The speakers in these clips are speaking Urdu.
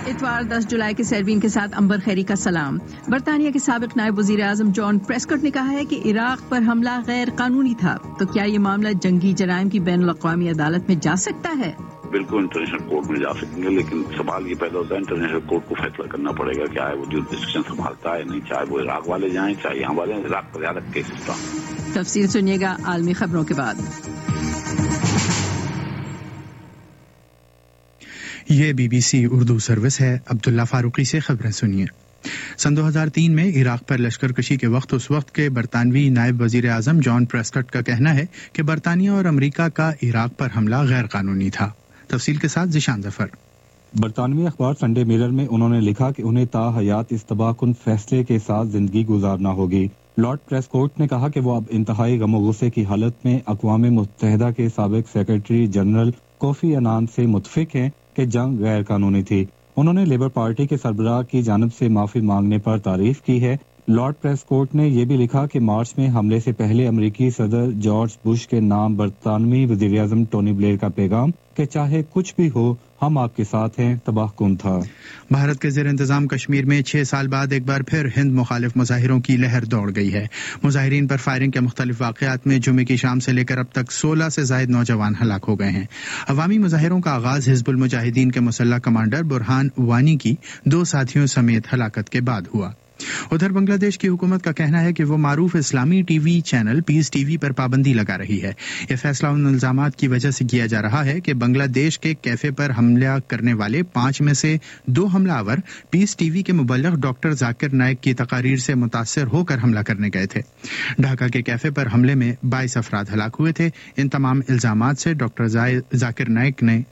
اتوار 10 جولائی کے سیرین کے ساتھ امبر خیری کا سلام۔ برطانیہ کے سابق نائب وزیر اعظم جان پریسکٹ نے کہا ہے کہ عراق پر حملہ غیر قانونی تھا، تو کیا یہ معاملہ جنگی جرائم کی بین الاقوامی عدالت میں جا سکتا ہے؟ بالکل انٹرنیشنل کورٹ میں جا سکیں گے، لیکن سوال یہ پیدا ہوتا ہے انٹرنیشنل کورٹ کو فیصلہ کرنا پڑے گا کیا ہے وہ جو ڈسکشن سنبھالتا ہے، نہیں چاہے وہ عراق والے جائیں چاہے یہاں والے، عراق پر زیادہ کیسز تھا۔ تفصیل سنیے گا عالمی خبروں کے بعد۔ یہ B B C Urdu service ہے۔ عبداللہ فاروقی سے خبریں سنیے۔ سن 2003 میں عراق پر لشکر کشی کے وقت اس وقت کے برطانوی نائب وزیر اعظم جان پریسکٹ کا کہنا ہے کہ برطانیہ اور امریکہ کا عراق پر حملہ غیر قانونی تھا۔ تفصیل کے ساتھ ذیشان ظفر۔ برطانوی اخبار سنڈے میرر میں انہوں نے لکھا کہ انہیں تا حیات اس تباہ کن فیصلے کے ساتھ زندگی گزارنا ہوگی۔ لارڈ پریسکوٹ نے کہا کہ وہ اب انتہائی غم و غصے کی حالت میں اقوام متحدہ کے سابق سیکرٹری جنرل کوفی عنان سے متفق ہیں کہ جنگ غیر قانونی تھی۔ انہوں نے لیبر پارٹی کے سربراہ کی جانب سے معافی مانگنے پر تعریف کی ہے۔ لارڈ پریسکوٹ نے یہ بھی لکھا کہ مارچ میں حملے سے پہلے امریکی صدر جارج بش کے نام برطانوی وزیر اعظم ٹونی بلیئر کا پیغام کہ چاہے کچھ بھی ہو ہم آپ کے ساتھ ہیں تباہ کن تھا۔ بھارت کے زیر انتظام کشمیر میں 6 سال بعد ایک بار پھر ہند مخالف مظاہروں کی لہر دوڑ گئی ہے۔ مظاہرین پر فائرنگ کے مختلف واقعات میں جمعے کی شام سے لے کر اب تک 16 سے زائد نوجوان ہلاک ہو گئے ہیں۔ عوامی مظاہروں کا آغاز حزب المجاہدین کے مسلح کمانڈر برہان وانی کی 2 ساتھیوں سمیت ہلاکت کے بعد ہوا۔ ادھر بنگلہ دیش کی حکومت کا کہنا ہے کہ وہ معروف اسلامی T V channel Peace T V پر پابندی لگا رہی ہے۔ یہ فیصلہ ان الزامات کی وجہ سے کیا جا رہا ہے کہ بنگلہ دیش کے کیفے پر حملہ کرنے والے 5 میں سے 2 حملہ آور پیس ٹی وی کے مبلغ ڈاکٹر ذاکر نائک کی تقاریر سے متاثر ہو کر حملہ کرنے گئے تھے۔ ڈھاکہ کے کیفے پر حملے میں 22 افراد ہلاک ہوئے تھے۔ ان تمام الزامات سے ڈاکٹر ذاکر نائک نے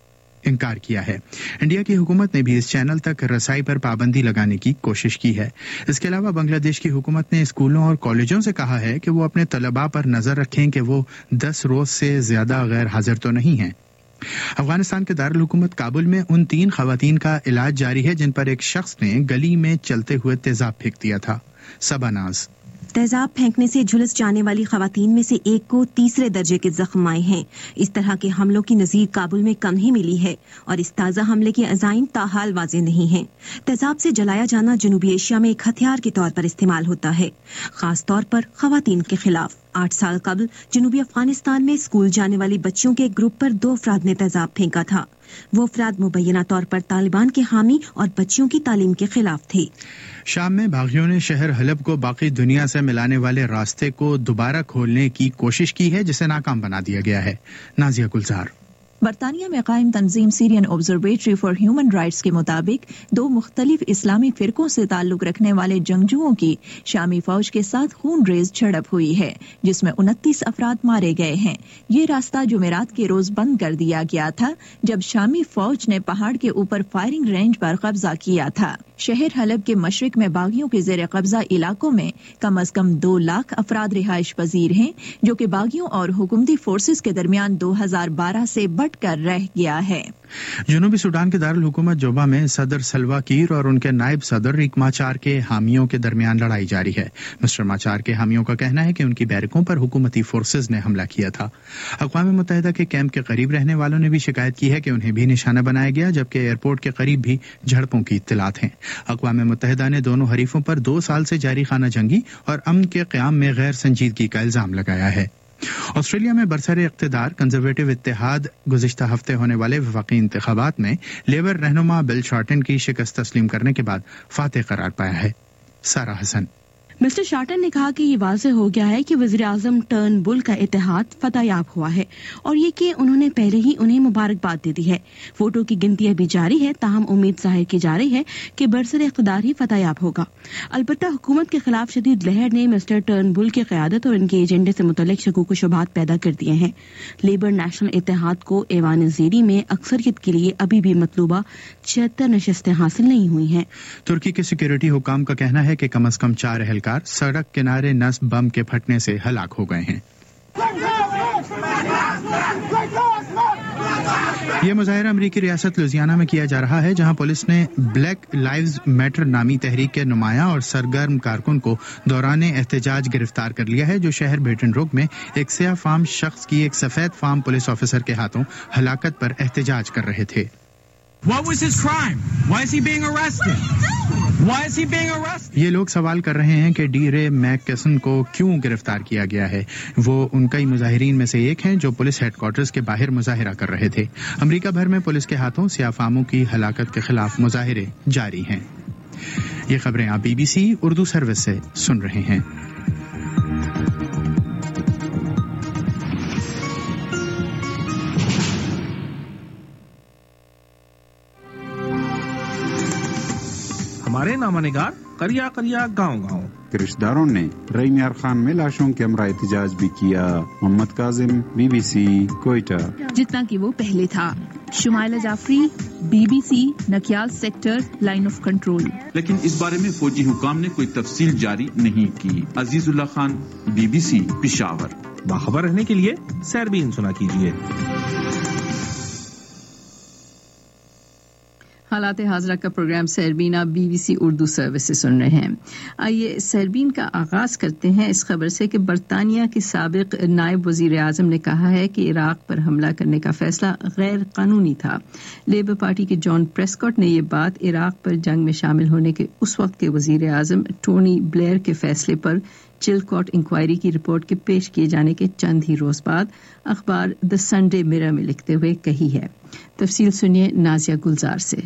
انکار کیا ہے۔ انڈیا کی حکومت نے بھی اس چینل تک رسائی پر پابندی لگانے کی کوشش کی ہے۔ اس کے علاوہ بنگلہ دیش کی حکومت نے اسکولوں اور کالجوں سے کہا ہے کہ وہ اپنے طلباء پر نظر رکھیں کہ وہ 10 روز سے زیادہ غیر حاضر تو نہیں ہیں۔ افغانستان کے دارالحکومت کابل میں ان 3 خواتین کا علاج جاری ہے جن پر ایک شخص نے گلی میں چلتے ہوئے تیزاب پھینک دیا تھا۔ سبا ناز۔ تیزاب پھینکنے سے جھلس جانے والی خواتین میں سے ایک کو 3 درجے کے زخم آئے ہیں۔ اس طرح کے حملوں کی نظیر کابل میں کم ہی ملی ہے اور اس تازہ حملے کے عزائم تاحال واضح نہیں ہیں۔ تیزاب سے جلایا جانا جنوبی ایشیا میں ایک ہتھیار کے طور پر استعمال ہوتا ہے، خاص طور پر خواتین کے خلاف۔ 8 سال قبل جنوبی افغانستان میں اسکول جانے والی بچیوں کے ایک گروپ پر 2 افراد نے تیزاب پھینکا تھا۔ وہ افراد مبینہ طور پر طالبان کے حامی اور بچیوں کی تعلیم کے خلاف تھے۔ شام میں باغیوں نے شہر حلب کو باقی دنیا سے ملانے والے راستے کو دوبارہ کھولنے کی کوشش کی ہے جسے ناکام بنا دیا گیا ہے۔ نازیہ گلزار۔ برطانیہ میں قائم تنظیم Syrian Observatory for Human Rights کے مطابق 2 مختلف اسلامی فرقوں سے تعلق رکھنے والے جنگجوؤں کی شامی فوج کے ساتھ خون ریز جھڑپ ہوئی ہے جس میں 29 افراد مارے گئے ہیں۔ یہ راستہ جمعرات کے روز بند کر دیا گیا تھا جب شامی فوج نے پہاڑ کے اوپر فائرنگ رینج پر قبضہ کیا تھا۔ شہر حلب کے مشرق میں باغیوں کے زیر قبضہ علاقوں میں کم از کم 2 لاکھ افراد رہائش پذیر ہیں جو کہ باغیوں اور حکومتی فورسز کے درمیان 2012 سے بٹ کر رہ گیا ہے۔ جنوبی سوڈان کے دارالحکومت جوبا میں صدر سلوا کیر اور ان کے نائب صدر ریک ماچار کے حامیوں کے درمیان لڑائی جاری ہے۔ مسٹر ماچار کے حامیوں کا کہنا ہے کہ ان کی بیرکوں پر حکومتی فورسز نے حملہ کیا تھا۔ اقوام متحدہ کے کیمپ کے قریب رہنے والوں نے بھی شکایت کی ہے کہ انہیں بھی نشانہ بنایا گیا، جبکہ ایئرپورٹ کے قریب بھی جھڑپوں کی اطلاعات ہیں۔ اقوام متحدہ نے دونوں حریفوں پر 2 سال سے جاری خانہ جنگی اور امن کے قیام میں غیر سنجیدگی کا الزام لگایا ہے۔ آسٹریلیا میں برسر اقتدار کنزرویٹو اتحاد گزشتہ ہفتے ہونے والے وفاقی انتخابات میں لیبر رہنما بل شارٹن کی شکست تسلیم کرنے کے بعد فاتح قرار پایا ہے۔ سارہ حسن۔ مسٹر شارٹن نے کہا کہ یہ واضح ہو گیا ہے کہ وزیر اعظم ٹرن بل کا اتحاد فتح یاب ہوا ہے اور یہ کہ انہوں نے پہلے ہی انہیں مبارکباد دے دی ہے۔ ووٹوں کی گنتی ابھی جاری ہے، تاہم امید ظاہر کی جا رہی ہے کہ برسر اقتدار ہی فتح یاب ہوگا۔ البتہ حکومت کے خلاف شدید لہر نے مسٹر ٹرن بل کی قیادت اور ان کے ایجنڈے سے متعلق شکوک و شبہات پیدا کر دیے ہیں۔ لیبر نیشنل اتحاد کو ایوان زیری میں اکثریت کے لیے ابھی بھی مطلوبہ 76 نشستیں حاصل نہیں ہوئی ہیں۔ ترکی کے سیکیورٹی حکام کا کہنا ہے کہ کم از کم 4 اہلکار سڑک کنارے نصب بم کے پھٹنے سے ہلاک ہو گئے ہیں۔ یہ مظاہرہ امریکی ریاست لوزیانہ میں کیا جا رہا ہے، جہاں پولیس نے بلیک لائیوز میٹر نامی تحریک کے نمایاں اور سرگرم کارکن کو دوران احتجاج گرفتار کر لیا ہے، جو شہر بیٹن روک میں ایک سیاہ فام شخص کی ایک سفید فام پولیس آفیسر کے ہاتھوں ہلاکت پر احتجاج کر رہے تھے۔ What was his crime? Why is he being arrested? Why is he being arrested? یہ لوگ سوال کر رہے ہیں کہ ڈی رے میک کیسن کو کیوں گرفتار کیا گیا ہے. وہ ان کئی مظاہرین میں سے ایک ہیں جو پولیس ہیڈ کوارٹرز کے باہر مظاہرہ کر رہے تھے. امریکہ بھر میں پولیس کے ہاتھوں سیاہ فاموں کی ہلاکت کے خلاف مظاہرے جاری ہیں. یہ خبریں آپ BBC اردو سروس سے سن رہے ہیں. ہمارے نامہ نگار کریا کریا گاؤں گاؤں. رشتہ داروں نے رئی میار خان میں لاشوں کے ہمراہ احتجاج بھی کیا. محمد کاظم BBC کوئٹہ. جتنا کہ وہ پہلے تھا. Shumaila Jafri BBC Nakyal sector line of control. لیکن اس بارے میں فوجی حکام نے کوئی تفصیل جاری نہیں کی. عزیز اللہ خان BBC پشاور. باخبر رہنے کے لیے سیربین سنا کیجیے. حالات حاضرہ کا پروگرام سیربین آپ BBC اردو سروس سے سن رہے ہیں. آئیے سیربین کا آغاز کرتے ہیں اس خبر سے کہ برطانیہ کے سابق نائب وزیر اعظم نے کہا ہے کہ عراق پر حملہ کرنے کا فیصلہ غیر قانونی تھا. لیبر پارٹی کے جان پریسکاٹ نے یہ بات عراق پر جنگ میں شامل ہونے کے اس وقت کے وزیر اعظم ٹونی بلیئر کے فیصلے پر چلکاٹ انکوائری کی رپورٹ کے پیش کیے جانے کے چند ہی روز بعد اخبار دی سنڈے میرر میں لکھتے ہوئے کہی ہے. تفصیل سنیے نازیہ گلزار سے.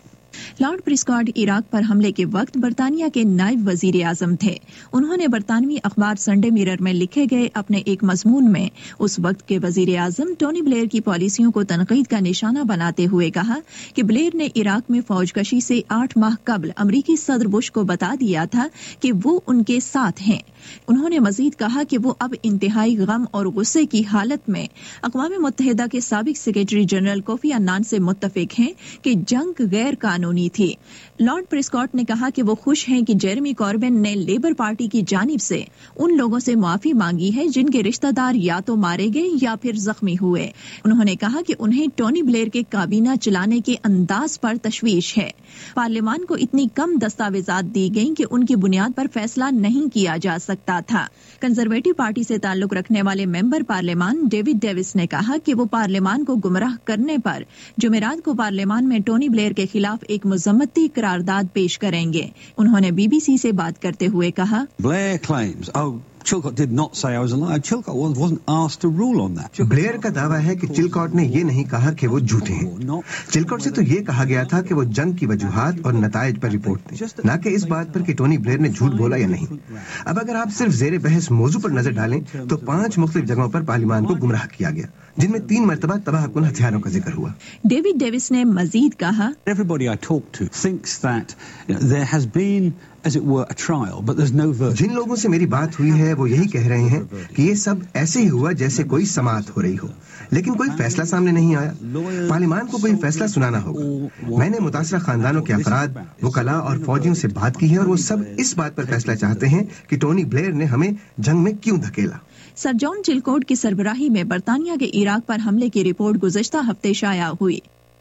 لارڈ پریسکاٹ عراق پر حملے کے وقت برطانیہ کے نائب وزیر اعظم تھے. انہوں نے برطانوی اخبار سنڈے میرر میں لکھے گئے اپنے ایک مضمون میں اس وقت کے وزیر اعظم ٹونی بلیئر کی پالیسیوں کو تنقید کا نشانہ بناتے ہوئے کہا کہ بلیئر نے عراق میں فوج کشی سے 8 ماہ قبل امریکی صدر بش کو بتا دیا تھا کہ وہ ان کے ساتھ ہیں. انہوں نے مزید کہا کہ وہ اب انتہائی غم اور غصے کی حالت میں اقوام متحدہ کے سابق سیکرٹری جنرل کوفی عنان سے متفق ہیں کہ جنگ غیر قانونی تھی. لارڈ پریسکاٹ نے کہا کہ وہ خوش ہیں کہ جیرمی کوربن نے لیبر پارٹی کی جانب سے ان لوگوں سے معافی مانگی ہے جن کے رشتہ دار یا تو مارے گئے یا پھر زخمی ہوئے. انہوں نے کہا کہ انہیں ٹونی بلیئر کے کابینہ چلانے کے انداز پر تشویش ہے. پارلیمان کو اتنی کم دستاویزات دی گئیں کہ ان کی بنیاد پر فیصلہ نہیں کیا جا سکتا تھا. کنزرویٹو پارٹی سے تعلق رکھنے والے ممبر پارلیمان ڈیوڈ ڈیوس نے کہا کہ وہ پارلیمان کو گمراہ کرنے پر جمعرات کو پارلیمان میں ٹونی بلیئر کے خلاف ایک مذمتی قرارداد پیش کریں گے. انہوں نے BBC سے بات کرتے ہوئے کہا Blair claims, Chilcot did not say I was a liar. Chilcot wasn't asked to rule on that. Blair کا دعویٰ ہے کہ چلکاٹ نے یہ نہیں کہا کہ وہ جھوٹے ہیں. چلکاٹ سے تو یہ کہا گیا تھا کہ وہ جنگ کی وجوہات اور نتائج پر رپورٹ دیں, نہ کہ اس بات پر کہ ٹونی بلیئر نے جھوٹ بولا یا نہیں. اب اگر آپ صرف زیر بحث موضوع پر نظر ڈالیں تو 5 مختلف جگہوں پر پارلیمان کو گمراہ کیا گیا, جن میں 3 مرتبہ تباہ کن ہتھیاروں کا ذکر ہوا. ڈیوڈ ڈیوس نے مزید کہا Everybody I talk to thinks that there has been, as it were, a trial, but there's no verdict. جن لوگوں سے میری بات ہوئی ہے وہ یہی کہہ رہے ہیں کہ یہ سب ایسے ہی ہوا جیسے کوئی سماعت ہو رہی ہو, لیکن کوئی فیصلہ سامنے نہیں آیا. پارلیمان کو کوئی فیصلہ سنانا ہوگا. میں نے متاثرہ خاندانوں کے افراد, وکلاء اور فوجیوں سے بات کی ہے اور وہ سب اس بات پر فیصلہ چاہتے ہیں کہ ٹونی بلیئر نے ہمیں جنگ میں کیوں دھکیلا. سر جان چلکوٹ کی سربراہی میں برطانیہ کے عراق پر حملے کی رپورٹ گزشتہ ہفتے شائع ہوئی.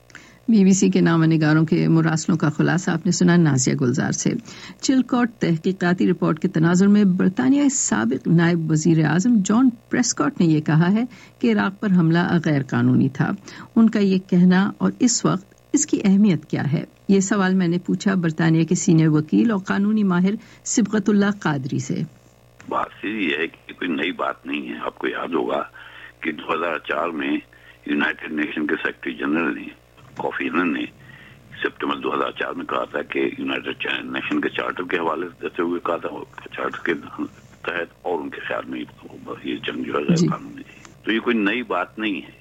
BBC کے نامہ نگاروں کے مراسلوں کا خلاصہ آپ نے سنا نازیہ گلزار سے. چلکوٹ تحقیقاتی رپورٹ کے تناظر میں برطانیہ سابق نائب وزیر اعظم جان پریسکاٹ نے یہ کہا ہے کہ عراق پر حملہ غیر قانونی تھا. ان کا یہ کہنا اور اس وقت اس کی اہمیت کیا ہے, یہ سوال میں نے پوچھا برطانیہ کے سینئر وکیل اور قانونی ماہر صبغت اللہ قادری سے. بات یہ ہے کہ کوئی نئی بات نہیں ہے. آپ کو یاد ہوگا کہ 2004 میں یونائٹڈ نیشن کے سیکرٹری جنرل نے کوفی عنان نے سپٹمبر 2004 میں کہا تھا کہ یونائٹڈ نیشن کے چارٹر کے حوالے سے دیتے ہوئے کہا تھا چارٹر کے تحت, اور ان کے خیال میں یہ جنگ جو ہے غیر قانونی تھی. تو یہ کوئی نئی بات نہیں ہے.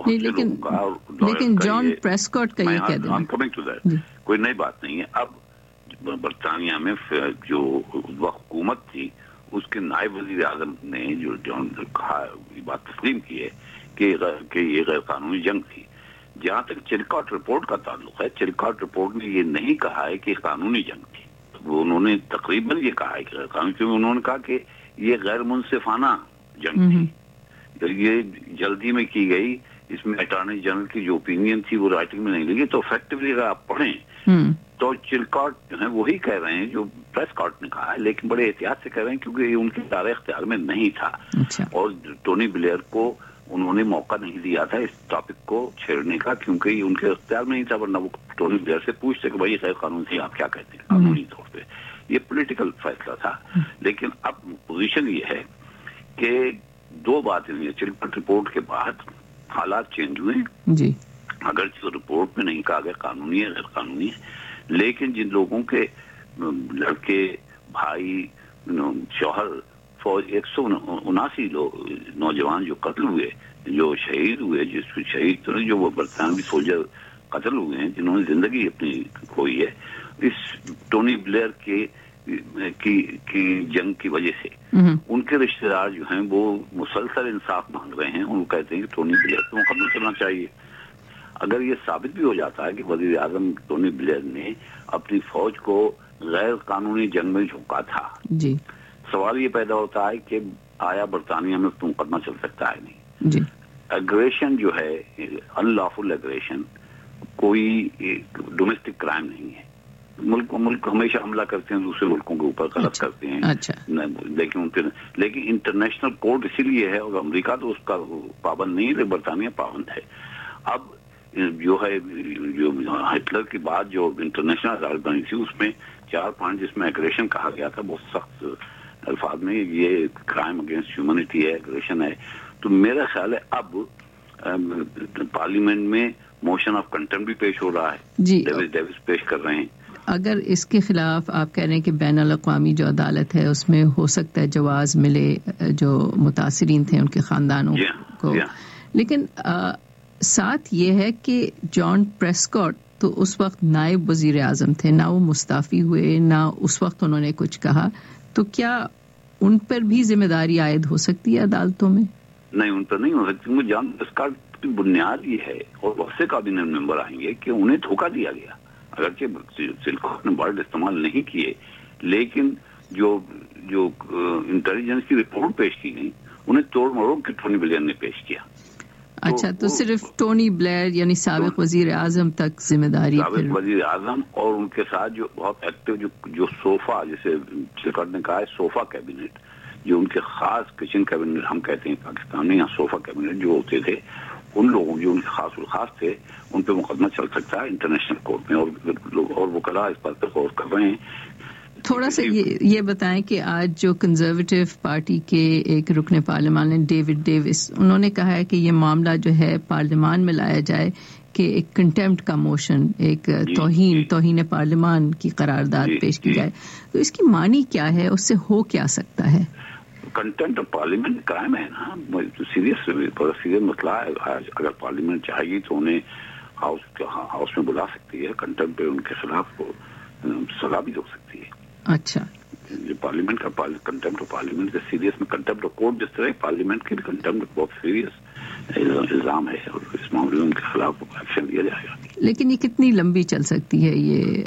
لیکن جان پریسکاٹ کا یہ کہہ دیں کوئی نئی بات نہیں ہے. اب برطانیہ میں جو حکومت تھی اس کے نائب وزیر اعظم نے جو کہا, یہ بات تسلیم کی ہے کہ یہ غیر قانونی جنگ تھی. جہاں تک چلکاٹ رپورٹ کا تعلق ہے, چلکاٹ رپورٹ نے یہ نہیں کہا ہے کہ قانونی جنگ تھی. انہوں نے تقریباً یہ کہا ہے کہ غیر قانونی, کیونکہ انہوں نے کہا کہ یہ غیر منصفانہ جنگ تھی. یہ جلدی میں کی گئی. اس میں اٹارنی جنرل کی جو اوپینین تھی وہ رائٹنگ میں نہیں لگی. تو افیکٹولی اگر آپ پڑھیں تو چلکاٹ جو ہے وہی کہہ رہے ہیں جو پریسکاٹ نے کہا ہے, لیکن بڑے احتیاط سے کہہ رہے ہیں کیونکہ یہ ان کے دائرۂ اختیار میں نہیں تھا. اور ٹونی بلیئر کو انہوں نے موقع نہیں دیا تھا اس ٹاپک کو چھیڑنے کا، کیونکہ یہ ان کے اختیار میں نہیں تھا، ورنہ وہ ٹونی بلیئر سے پوچھتے کہ بھائی غیر قانون سے آپ کیا کہتے ہیں قانونی طور پہ. یہ پولیٹیکل فیصلہ تھا. لیکن اب پوزیشن یہ ہے کہ دو باتیں ہوئی. چلکٹ رپورٹ کے بعد حالات چینج ہوئے جی. اگرچہ رپورٹ میں نہیں کہا گیا قانونی ہے غیر قانونی ہے، لیکن جن لوگوں کے لڑکے بھائی شوہر فوج 179 نوجوان جو قتل ہوئے، جو شہید ہوئے، جس میں شہید تو نہیں، جو وہ برطانوی سولجر قتل ہوئے ہیں جنہوں نے زندگی اپنی کھوئی ہے اس ٹونی بلیئر کی جنگ کی وجہ سے، ان کے رشتہ دار جو ہیں وہ مسلسل انصاف مانگ رہے ہیں. ان کو کہتے ہیں کہ ٹونی بلیئر کو مقدمہ چلنا چاہیے. اگر یہ ثابت بھی ہو جاتا ہے کہ وزیر اعظم ٹونی بلیئر نے اپنی فوج کو غیر قانونی جنگ میں جھونکا تھا جی، سوال یہ پیدا ہوتا ہے کہ آیا برطانیہ میں مقدمہ چل سکتا ہے؟ نہیں جی. ایگریشن جو ہے ان لافل ایگریشن کوئی ڈومیسٹک کرائم نہیں ہے. ملک ہمیشہ حملہ کرتے ہیں دوسرے ملکوں کے اوپر، غلط کرتے ہیں، لیکن انٹرنیشنل کورٹ اسی لیے ہے، اور امریکہ تو اس کا پابند نہیں ہے، برطانیہ پابند ہے. اب جو ہے جو ہٹلر کی بات جو انٹرنیشنل عدالت بنی تھی اس میں 4 پوائنٹ جس میں ایگریشن کہا گیا تھا بہت سخت الفاظ میں، یہ کرائم اگینسٹ ہیومینٹی ہے، ایگریشن ہے. تو میرا خیال ہے اب پارلیمنٹ میں موشن آف کنٹمپٹ بھی پیش ہو رہا ہے جی. ڈیوس پیش کر رہے ہیں. اگر اس کے خلاف آپ کہہ رہے ہیں کہ بین الاقوامی جو عدالت ہے اس میں ہو سکتا ہے جواز ملے جو متاثرین تھے ان کے خاندانوں کو، لیکن ساتھ یہ ہے کہ جان پریسکاٹ تو اس وقت نائب وزیر اعظم تھے، نہ وہ مستعفی ہوئے نہ اس وقت انہوں نے کچھ کہا، تو کیا ان پر بھی ذمہ داری عائد ہو سکتی ہے عدالتوں میں؟ نہیں، ان پر نہیں ہو سکتی. جان پریسکاٹ کی بنیاد یہ ہے اور بہت سے کابینہ ممبر آئیں گے کہ انہیں دھوکہ دیا گیا. اگرچہ سلکوٹ نے ورڈ استعمال نہیں کیے، لیکن جو انٹیلیجنس کی رپورٹ پیش کی گئی انہیں توڑ مروڑ کے ٹونی بلیئر نے پیش کیا. اچھا، تو صرف ٹونی بلیئر یعنی سابق وزیر اعظم تک ذمہ داری؟ سابق وزیر اعظم اور ان کے ساتھ جو بہت ایکٹیو جو صوفہ، جسے چلکٹ نے کہا ہے صوفہ کیبنٹ، جو ان کے خاص کچن کیبنٹ ہم کہتے ہیں پاکستان میں، یہاں صوفہ کیبنٹ جو ہوتے تھے، ان لوگوں جو ان کے خاص الخاص تھے ان پہ مقدمہ چل سکتا ہے انٹرنیشنل کورٹ میں، اور وکلاء اس پر غور کر رہے ہیں. تھوڑا سا یہ بتائیں کہ آج جو کنزرویٹو پارٹی کے ایک رکن پارلیمان نے ڈیوڈ ڈیوس، انہوں نے کہا ہے کہ یہ معاملہ جو ہے پارلیمان میں لایا جائے کہ ایک کنٹمپٹ کا موشن، ایک توہین پارلیمان کی قرارداد پیش کی جائے. تو اس کی معنی کیا ہے، اس سے ہو کیا سکتا ہے؟ کنٹمپٹ آف پارلیمنٹ کرائم ہے نا، سیریس مسئلہ ہے. اگر پارلیمنٹ چاہے گی تو انہیں ہاؤس میں بلا سکتی ہے، کنٹمپٹ پہ ان کے خلاف سزا بھی ہو سکتی ہے. اچھا، پارلیمنٹ کا کنٹمپٹ آف پارلیمنٹ کے سیریس میں کنٹمپٹ آف کورٹ جس طرح پارلیمنٹ کی بھی کنٹمپٹ بہت سیریس الزام ہے، اور اس معاملے میں ان کے خلاف ایکشن لیا جائے گا. لیکن یہ کتنی لمبی چل سکتی ہے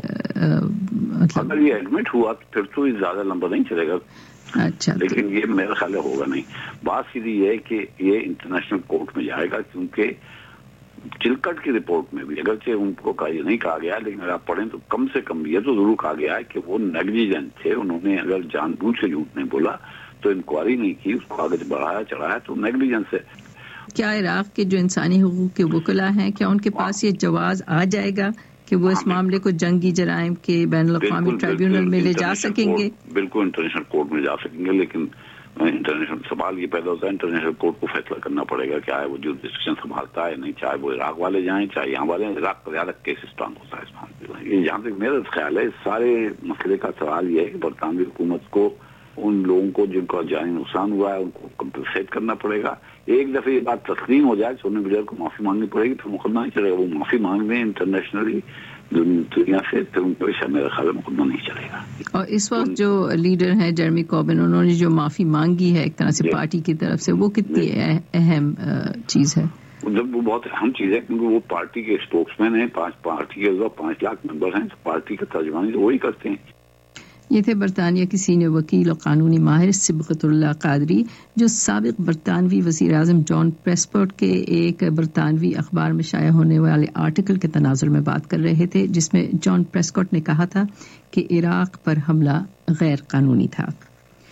یہ؟ اگر یہ ایڈمٹ ہوا پھر تو یہ زیادہ لمبا نہیں چلے گا. اچھا، لیکن یہ میرا خیال ہوگا نہیں. بات سیدھی یہ ہے کہ یہ انٹرنیشنل کورٹ میں جائے گا، کیونکہ چلکٹ کی رپورٹ میں بھی اگرچہ ان کو یہ نہیں کہا گیا، لیکن اگر آپ پڑھیں تو کم سے کم یہ تو ضرور کہا گیا ہے کہ وہ نیگلیجنٹ تھے. انہوں نے اگر جان بوجھ سے جھوٹ نہیں بولا تو انکوائری نہیں کی، اس کو آگے بڑھایا چڑھایا تو نیگلیجنس ہے. کیا عراق کے جو انسانی حقوق کے وکلاء ہیں کیا ان کے پاس یہ جواز آ جائے گا کہ وہ اس معاملے کو جنگی جرائم کے بین الاقوامی ٹرائیبیونل میں لے جا سکیں گے؟ بالکل انٹرنیشنل کورٹ میں جا سکیں گے، لیکن انٹرنیشنل سوال یہ پیدا ہوتا ہے انٹرنیشنل کورٹ کو فیصلہ کرنا پڑے گا کیا ہے وہ جو ڈسکشن سنبھالتا ہے، نہیں چاہے وہ عراق والے جائیں چاہے یہاں والے. عراق کا زیادہ کیس اسٹرانگ ہوتا ہے اس معاملے میں. جہاں تک میرا خیال ہے سارے مسئلے کا سوال یہ ہے کہ برطانوی حکومت کو ان لوگوں کو جن کا جانی نقصان ہوا ہے ان کو کمپنسیٹ کرنا پڑے گا. ایک دفعہ یہ بات تسلیم ہو جائے ٹونی بلیئر کو معافی مانگنی پڑے گی، پھر مقدمہ نہیں چلے گا. وہ معافی مانگ لیں انٹرنیشنلی دنیا سے، پھر ان کو میرا خیال مقدمہ نہیں چلے گا. اور اس وقت جو لیڈر ہیں جیرمی کوربن، انہوں نے جو معافی مانگی ہے ایک طرح سے پارٹی کی طرف سے، وہ کتنی اہم چیز ہے؟ وہ بہت اہم چیز ہے کیونکہ وہ پارٹی کے اسپوکس مین ہیں. پارٹی کے 5 لاکھ ممبر ہیں، پارٹی کا ترجمانی تو وہی کرتے ہیں. یہ تھے برطانیہ کی سینئر وکیل اور قانونی ماہر صبغت اللہ قادری، جو سابق برطانوی وزیر اعظم جان پریسکاٹ کے ایک برطانوی اخبار میں شائع ہونے والے آرٹیکل کے تناظر میں بات کر رہے تھے، جس میں جان پریسکاٹ نے کہا تھا کہ عراق پر حملہ غیر قانونی تھا.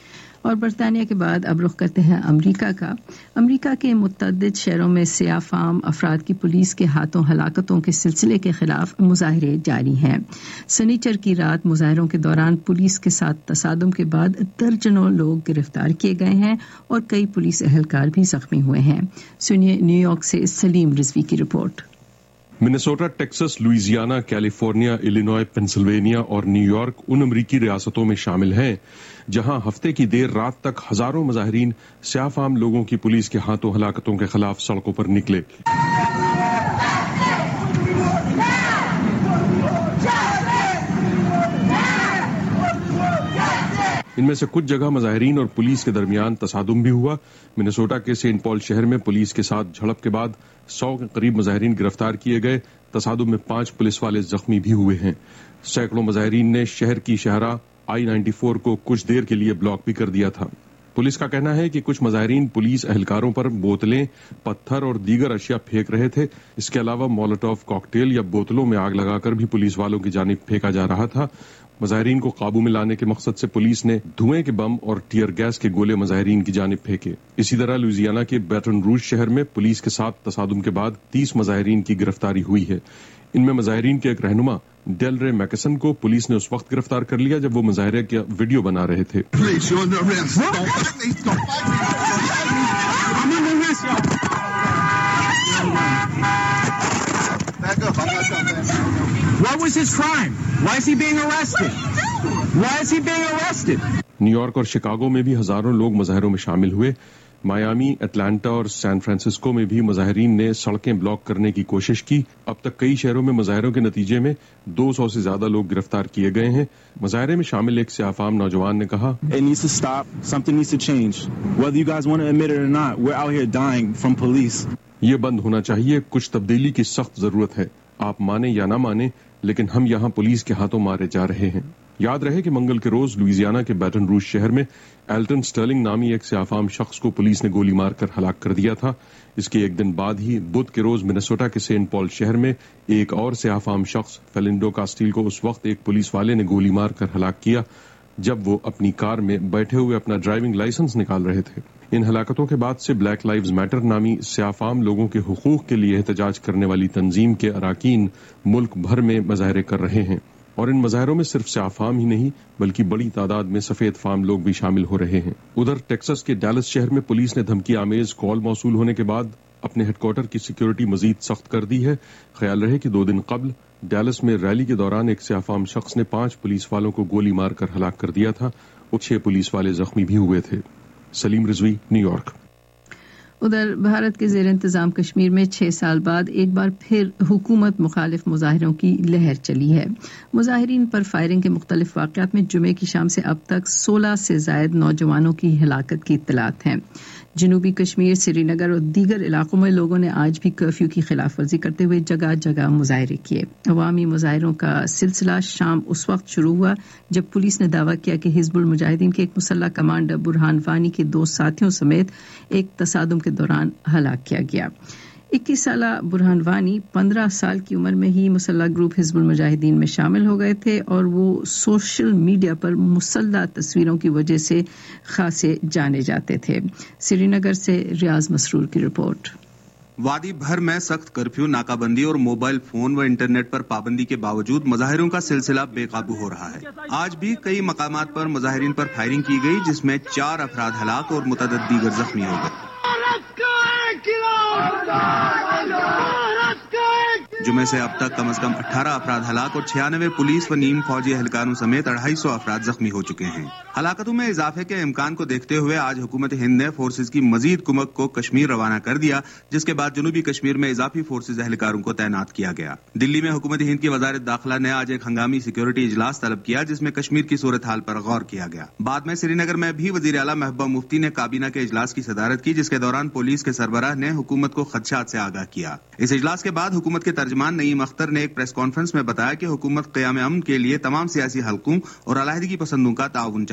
اور برطانیہ کے بعد اب رخ کرتے ہیں امریکہ کا۔ امریکہ کے متعدد شہروں میں سیاہ فام افراد کی پولیس کے ہاتھوں ہلاکتوں کے سلسلے کے خلاف مظاہرے جاری ہیں۔ سنیچر کی رات مظاہروں کے دوران پولیس کے ساتھ تصادم کے بعد درجنوں لوگ گرفتار کیے گئے ہیں اور کئی پولیس اہلکار بھی زخمی ہوئے ہیں۔ سنیے نیو یارک سے سلیم رضوی کی رپورٹ۔ Minnesota, Texas, Louisiana, California, Illinois, Pennsylvania اور نیو یارک ان امریکی ریاستوں میں شامل ہیں جہاں ہفتے کی دیر رات تک ہزاروں مظاہرین سیاہ فام لوگوں کی پولیس کے ہاتھوں ہلاکتوں کے خلاف سڑکوں پر نکلے۔ ان میں سے کچھ جگہ مظاہرین اور پولیس کے درمیان تصادم بھی ہوا۔ منیسوٹا کے سینٹ پال شہر میں پولیس کے ساتھ جھڑپ کے بعد 100 کے قریب مظاہرین گرفتار کیے گئے۔ تصادم میں 5 پولیس والے زخمی بھی ہوئے ہیں۔ سینکڑوں مظاہرین نے شہر کی شاہراہ I-94 کو کچھ دیر کے لیے بلاک بھی کر دیا تھا۔ پولیس کا کہنا ہے کہ کچھ مظاہرین پولیس اہلکاروں پر بوتلیں، پتھر اور دیگر اشیاء پھینک رہے تھے۔ اس کے علاوہ مولوٹوف کاکٹیل یا بوتلوں میں آگ لگا کر بھی پولیس والوں کی جانب پھینکا جا رہا تھا۔ مظاہرین کو قابو میں لانے کے مقصد سے پولیس نے دھوئیں کے بم اور ٹیئر گیس کے گولے مظاہرین کی جانب پھینکے۔ اسی طرح لوئیزیانا کے بیٹن روج شہر میں پولیس کے ساتھ تصادم کے بعد 30 مظاہرین کی گرفتاری ہوئی ہے۔ ان میں مظاہرین کے ایک رہنما ڈیل رے میکسن کو پولیس نے اس وقت گرفتار کر لیا جب وہ مظاہرے کا ویڈیو بنا رہے تھے۔ What was his crime? Why is he being arrested? Why is he being arrested? New York اور شکاگو میں بھی ہزاروں لوگ مظاہروں میں شامل ہوئے۔ میامی، اٹلانٹا اور سان فرانسسکو میں بھی مظاہرین نے سڑکیں بلاک کرنے کی کوشش کی۔ اب تک کئی شہروں میں مظاہروں کے نتیجے میں 200 سے زیادہ لوگ گرفتار کیے گئے ہیں۔ مظاہرے میں شامل ایک سیاہ فام نوجوان نے کہا، It needs to stop. Something needs to change. Whether you guys want to admit it or not, we're out here dying from police. یہ بند ہونا چاہیے۔ کچھ تبدیلی کی سخت ضرورت ہے۔ آپ مانیں یا نہ مانیں، لیکن ہم یہاں پولیس کے ہاتھوں مارے جا رہے ہیں۔ یاد رہے کہ منگل کے روز لوئیزیانا کے بیٹن روج شہر میں ایلٹن سٹرلنگ نامی ایک سیاہ فام شخص کو پولیس نے گولی مار کر ہلاک کر دیا تھا۔ اس کے ایک دن بعد ہی بدھ کے روز منیسوٹا کے سینٹ پال شہر میں ایک اور سیاہ فام شخص فیلنڈو کاسٹیل کو اس وقت ایک پولیس والے نے گولی مار کر ہلاک کیا جب وہ اپنی کار میں بیٹھے ہوئے اپنا ڈرائیونگ لائسنس نکال رہے تھے۔ ان ہلاکتوں کے بعد سے بلیک لائیوز میٹر نامی سیاہ فام لوگوں کے حقوق کے لیے احتجاج کرنے والی تنظیم کے اراکین ملک بھر میں مظاہرے کر رہے ہیں، اور ان مظاہروں میں صرف سیاہ فام ہی نہیں بلکہ بڑی تعداد میں سفید فام لوگ بھی شامل ہو رہے ہیں۔ ادھر ٹیکساس کے ڈیلس شہر میں پولیس نے دھمکی آمیز کال موصول ہونے کے بعد اپنے ہیڈ کوارٹر کی سیکیورٹی مزید سخت کر دی ہے۔ خیال رہے کہ 2 دن قبل ڈیلس میں ریلی کے دوران ایک سیاہ فام شخص نے 5 پولیس والوں کو گولی مار کر ہلاک کر دیا تھا اور 6 پولیس والے زخمی بھی ہوئے تھے۔ Salim Rizvi, New York. ادھر بھارت کے زیر انتظام کشمیر میں 6 سال بعد ایک بار پھر حکومت مخالف مظاہروں کی لہر چلی ہے۔ مظاہرین پر فائرنگ کے مختلف واقعات میں جمعے کی شام سے اب تک 16 سے زائد نوجوانوں کی ہلاکت کی اطلاعات ہیں۔ جنوبی کشمیر، سری نگر اور دیگر علاقوں میں لوگوں نے آج بھی کرفیو کی خلاف ورزی کرتے ہوئے جگہ جگہ مظاہرے کیے۔ عوامی مظاہروں کا سلسلہ شام اس وقت شروع ہوا جب پولیس نے دعویٰ کیا کہ حزب المجاہدین کے ایک مسلح کمانڈر برہان وانی کے 2 ساتھیوں سمیت ایک تصادم کے دوران ہلاک کیا گیا۔ 21 سالہ برہان وانی 15 سال کی عمر میں ہی مسلح گروپ حزب المجاہدین میں شامل ہو گئے تھے اور وہ سوشل میڈیا پر مسلح تصویروں کی وجہ سے خاصے جانے جاتے تھے۔ سری نگر سے ریاض مسرور کی رپورٹ۔ وادی بھر میں سخت کرفیو، ناکہ بندی اور موبائل فون و انٹرنیٹ پر پابندی کے باوجود مظاہروں کا سلسلہ بے قابو ہو رہا ہے۔ آج بھی کئی مقامات پر مظاہرین پر فائرنگ کی گئی جس میں 4 افراد ہلاک اور متعدد دیگر زخمی ہو گئے۔ جمعے سے اب تک کم از کم 18 افراد ہلاک اور 96 پولیس و نیم فوجی اہلکاروں سمیت 250 افراد زخمی ہو چکے ہیں۔ ہلاکتوں میں اضافے کے امکان کو دیکھتے ہوئے آج حکومت ہند نے فورسز کی مزید کمک کو کشمیر روانہ کر دیا، جس کے بعد جنوبی کشمیر میں اضافی فورسز اہلکاروں کو تعینات کیا گیا۔ دلی میں حکومت ہند کی وزارت داخلہ نے آج ایک ہنگامی سیکیورٹی اجلاس طلب کیا جس میں کشمیر کی صورتحال پر غور کیا گیا۔ بعد میں سری نگر میں بھی وزیر اعلیٰ محبوبہ مفتی نے کابینہ کے اجلاس کی صدارت کی، جس کے دوران پولیس کے سربراہ نے حکومت کو خدشات سے آگاہ کیا۔ اس اجلاس کے بعد حکومت کے ترجمان نعیم اختر نے ایک پریس کانفرنس میں بتایا کہ حکومت قیام امن کے لیے تمام سیاسی حلقوں اور علیحدگی پسندوں کا تعاون چاہتی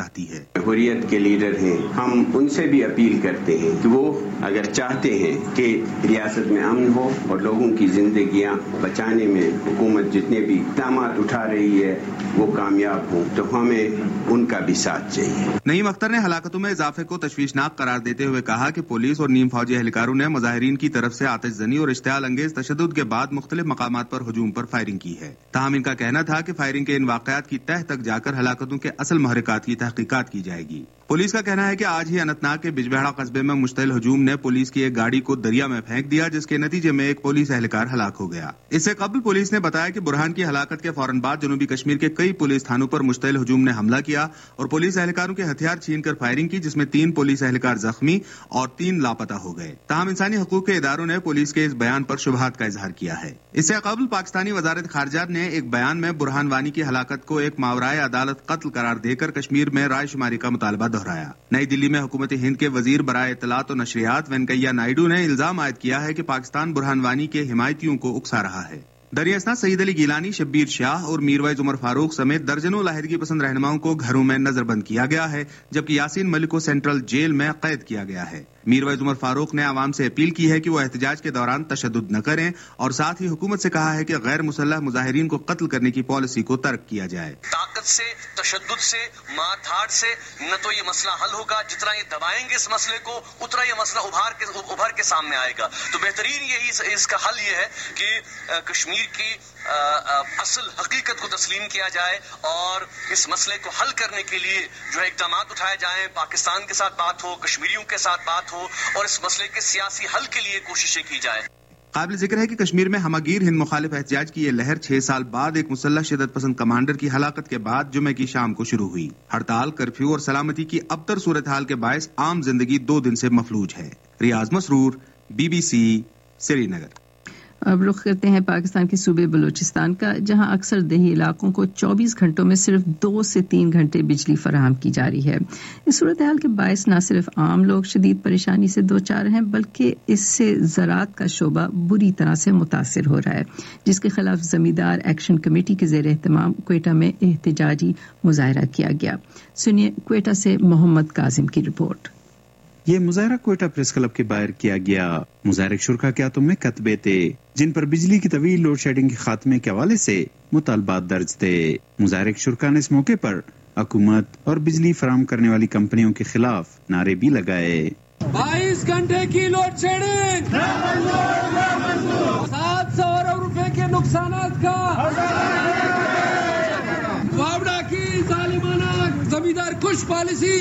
چاہتی ہے۔ جمہوریت کے لیڈر ہیں، ہم ان سے بھی اپیل کرتے ہیں کہ وہ اگر چاہتے ہیں کہ ریاست میں امن ہو اور لوگوں کی زندگیاں بچانے میں حکومت جتنے بھی اقدامات اٹھا رہی ہے وہ کامیاب ہوں، تو ہمیں ان کا بھی ساتھ چاہیے۔ نعیم اختر نے ہلاکتوں میں اضافے کو تشویشناک قرار دیتے ہوئے کہا کہ پولیس اور نیم فوجی اہلکاروں نے مظاہرین کی طرف سے آتش زنی اور اشتعال انگیز تشدد کے بعد مختلف مقامات پر ہجوم پر فائرنگ کی ہے۔ تاہم ان کا کہنا تھا کہ فائرنگ کے ان واقعات کی تہ تک جا کر ہلاکتوں کے اصل محرکات کی تحقیقات کی جائے گی۔ پولیس کا کہنا ہے کہ آج ہی اننت ناگ کے بجبہڑا قصبے میں مشتعل ہجوم نے پولیس کی ایک گاڑی کو دریا میں پھینک دیا، جس کے نتیجے میں ایک پولیس اہلکار ہلاک ہو گیا۔ اس سے قبل پولیس نے بتایا کہ برہان کی ہلاکت کے فوراً بعد جنوبی کشمیر کے کئی پولیس تھانوں پر مشتعل ہجوم نے حملہ کیا اور پولیس اہلکاروں کے ہتھیار چھین کر فائرنگ کی، جس میں 3 پولیس اہلکار زخمی اور 3 لاپتہ ہو گئے۔ تاہم انسانی حقوق کے اداروں نے پولیس کے اس بیان پر شبہات کا اظہار کیا ہے۔ اس سے قبل پاکستانی وزارت خارجہ نے ایک بیان میں برہان وانی کی ہلاکت کو ایک ماورائے عدالت قتل قرار دے کر کشمیر میں رائے شماری کا مطالبہ دہرایا۔ نئی دلی میں حکومت ہند کے وزیر برائے اطلاعات و نشریات وینکیا نائیڈو نے الزام عائد کیا ہے کہ پاکستان برہان وانی کے حمایتیوں کو اکسا رہا ہے۔ دریاسنا سعید علی گیلانی، شبیر شاہ اور میروائز عمر فاروق سمیت درجنوں علیحدگی پسند رہنماؤں کو گھروں میں نظر بند کیا گیا ہے، جبکہ یاسین ملک کو سینٹرل جیل میں قید کیا گیا ہے۔ میروائز عمر فاروق نے عوام سے اپیل کی ہے کہ وہ احتجاج کے دوران تشدد نہ کریں اور ساتھ ہی حکومت سے کہا ہے کہ غیر مسلح مظاہرین کو قتل کرنے کی پالیسی کو ترک کیا جائے۔ طاقت سے، تشدد سے، مار دھاڑ سے نہ تو یہ مسئلہ حل ہوگا، جتنا یہ دبائیں گے اس مسئلے کو اتنا یہ مسئلہ ابھر کے سامنے آئے گا۔ تو بہترین یہی اس کا حل یہ ہے کہ کشمیر کی اصل حقیقت کو تسلیم کیا جائے اور اس مسئلے کو حل کرنے کے لیے جو اقدامات اٹھائے جائیں، پاکستان کے ساتھ بات ہو، کشمیریوں کے ساتھ بات ہو اور اس مسئلے کے سیاسی حل کے لیے کوششیں کی جائے۔ قابل ذکر ہے کہ کشمیر میں ہمگیر ہند مخالف احتجاج کی یہ لہر 6 سال بعد ایک مسلح شدت پسند کمانڈر کی ہلاکت کے بعد جمعے کی شام کو شروع ہوئی۔ ہڑتال، کرفیو اور سلامتی کی ابتر صورتحال کے باعث عام زندگی 2 دن سے مفلوج ہے۔ ریاض مسرور، BBC، سری نگر۔ اب رخ کرتے ہیں پاکستان کے صوبے بلوچستان کا، جہاں اکثر دیہی علاقوں کو 24 گھنٹوں میں صرف 2 سے 3 گھنٹے بجلی فراہم کی جا رہی ہے۔ اس صورتحال کے باعث نہ صرف عام لوگ شدید پریشانی سے دوچار ہیں، بلکہ اس سے زراعت کا شعبہ بری طرح سے متاثر ہو رہا ہے، جس کے خلاف زمیندار ایکشن کمیٹی کے زیر اہتمام کوئٹہ میں احتجاجی مظاہرہ کیا گیا۔ سنیے کوئٹہ سے محمد کاظم کی رپورٹ۔ یہ مظاہرہ کوئٹہ پریس کلب کے باہر کیا گیا۔ مظاہرک شرکا کے ہاتھوں میں کتبے تھے جن پر بجلی کی طویل لوڈ شیڈنگ کے خاتمے کے حوالے سے مطالبات درج تھے۔ مظاہرک شرکا نے اس موقع پر حکومت اور بجلی فراہم کرنے والی کمپنیوں کے خلاف نعرے بھی لگائے۔ 22 گھنٹے کی لوڈ شیڈنگ، 700 ارب روپے کے نقصانات کا وابڑا کی ظالمانہ زمیندار کش پالیسی۔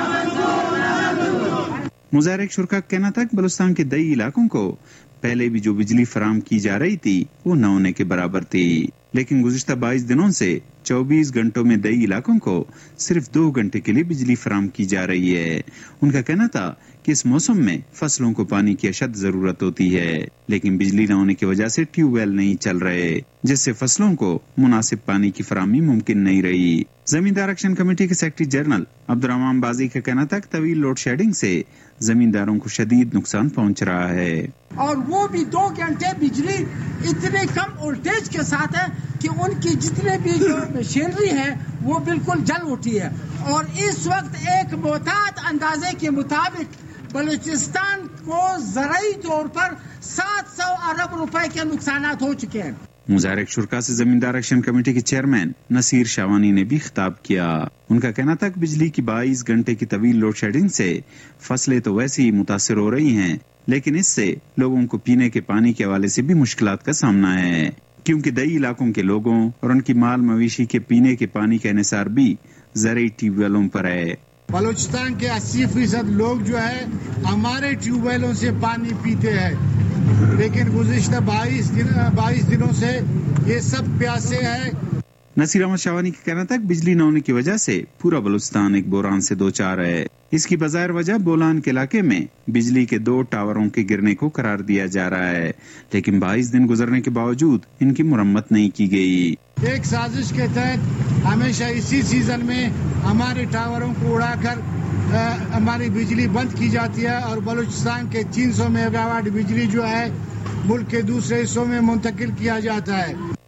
مظاہرک شرکا کا کہنا تھا کہ بلوچستان کے دیہی علاقوں کو پہلے بھی جو بجلی فراہم کی جا رہی تھی وہ نہ ہونے کے برابر تھی، لیکن گزشتہ 22 دنوں سے 24 گھنٹوں میں دیہی علاقوں کو صرف 2 گھنٹے کے لیے بجلی فراہم کی جا رہی ہے۔ ان کا کہنا تھا کہ اس موسم میں فصلوں کو پانی کی اشد ضرورت ہوتی ہے، لیکن بجلی نہ ہونے کی وجہ سے ٹیوب ویل نہیں چل رہے، جس سے فصلوں کو مناسب پانی کی فراہمی ممکن نہیں رہی۔ زمیندار ایکشن کمیٹی کے سیکرٹری جنرل عبدالرحمان بازی کا کہنا تھا کہ طویل لوڈ شیڈنگ سے زمینداروں کو شدید نقصان پہنچ رہا ہے، اور وہ بھی 2 گھنٹے بجلی اتنے کم وولٹیج کے ساتھ ہے کہ ان کی جتنے بھی جو مشینری ہے وہ بالکل جل اٹھی ہے، اور اس وقت ایک محتاط اندازے کے مطابق بلوچستان کو زرعی طور پر 700 ارب روپے کے نقصانات ہو چکے ہیں۔ مظاہرک شرکا سے زمیندار ایکشن کمیٹی کے چیئرمین نصیر شاوانی نے بھی خطاب کیا۔ ان کا کہنا تھا کہ بجلی کی 22 گھنٹے کی طویل لوڈ شیڈنگ سے فصلیں تو ویسے ہی متاثر ہو رہی ہیں، لیکن اس سے لوگوں کو پینے کے پانی کے حوالے سے بھی مشکلات کا سامنا ہے، کیونکہ دیہی علاقوں کے لوگوں اور ان کی مال مویشی کے پینے کے پانی کا انحصار بھی زرعی ٹیوب ویلوں پر ہے۔ بلوچستان کے 80% لوگ جو ہے ہمارے ٹیوب ویلوں سے پانی پیتے ہیں، لیکن گزشتہ 22 دنوں سے یہ سب پیاسے ہیں۔ نصیر احمد شاوانی کا کہنا تھا کہ بجلی نہ ہونے کی وجہ سے پورا بلوچستان ایک بحران سے دوچار ہے۔ اس کی بظاہر وجہ بولان کے علاقے میں بجلی کے 2 ٹاوروں کے گرنے کو قرار دیا جا رہا ہے، لیکن 22 دن گزرنے کے باوجود ان کی مرمت نہیں کی گئی۔ ایک سازش کے تحت ہمیشہ اسی سیزن میں ہمارے ٹاوروں کو اڑا کر ہماری بجلی بند کی جاتی ہے، اور بلوچستان کے 300 میگا واٹ بجلی جو ہے ملک کے دوسرے حصوں میں منتقل کیا جاتا ہے۔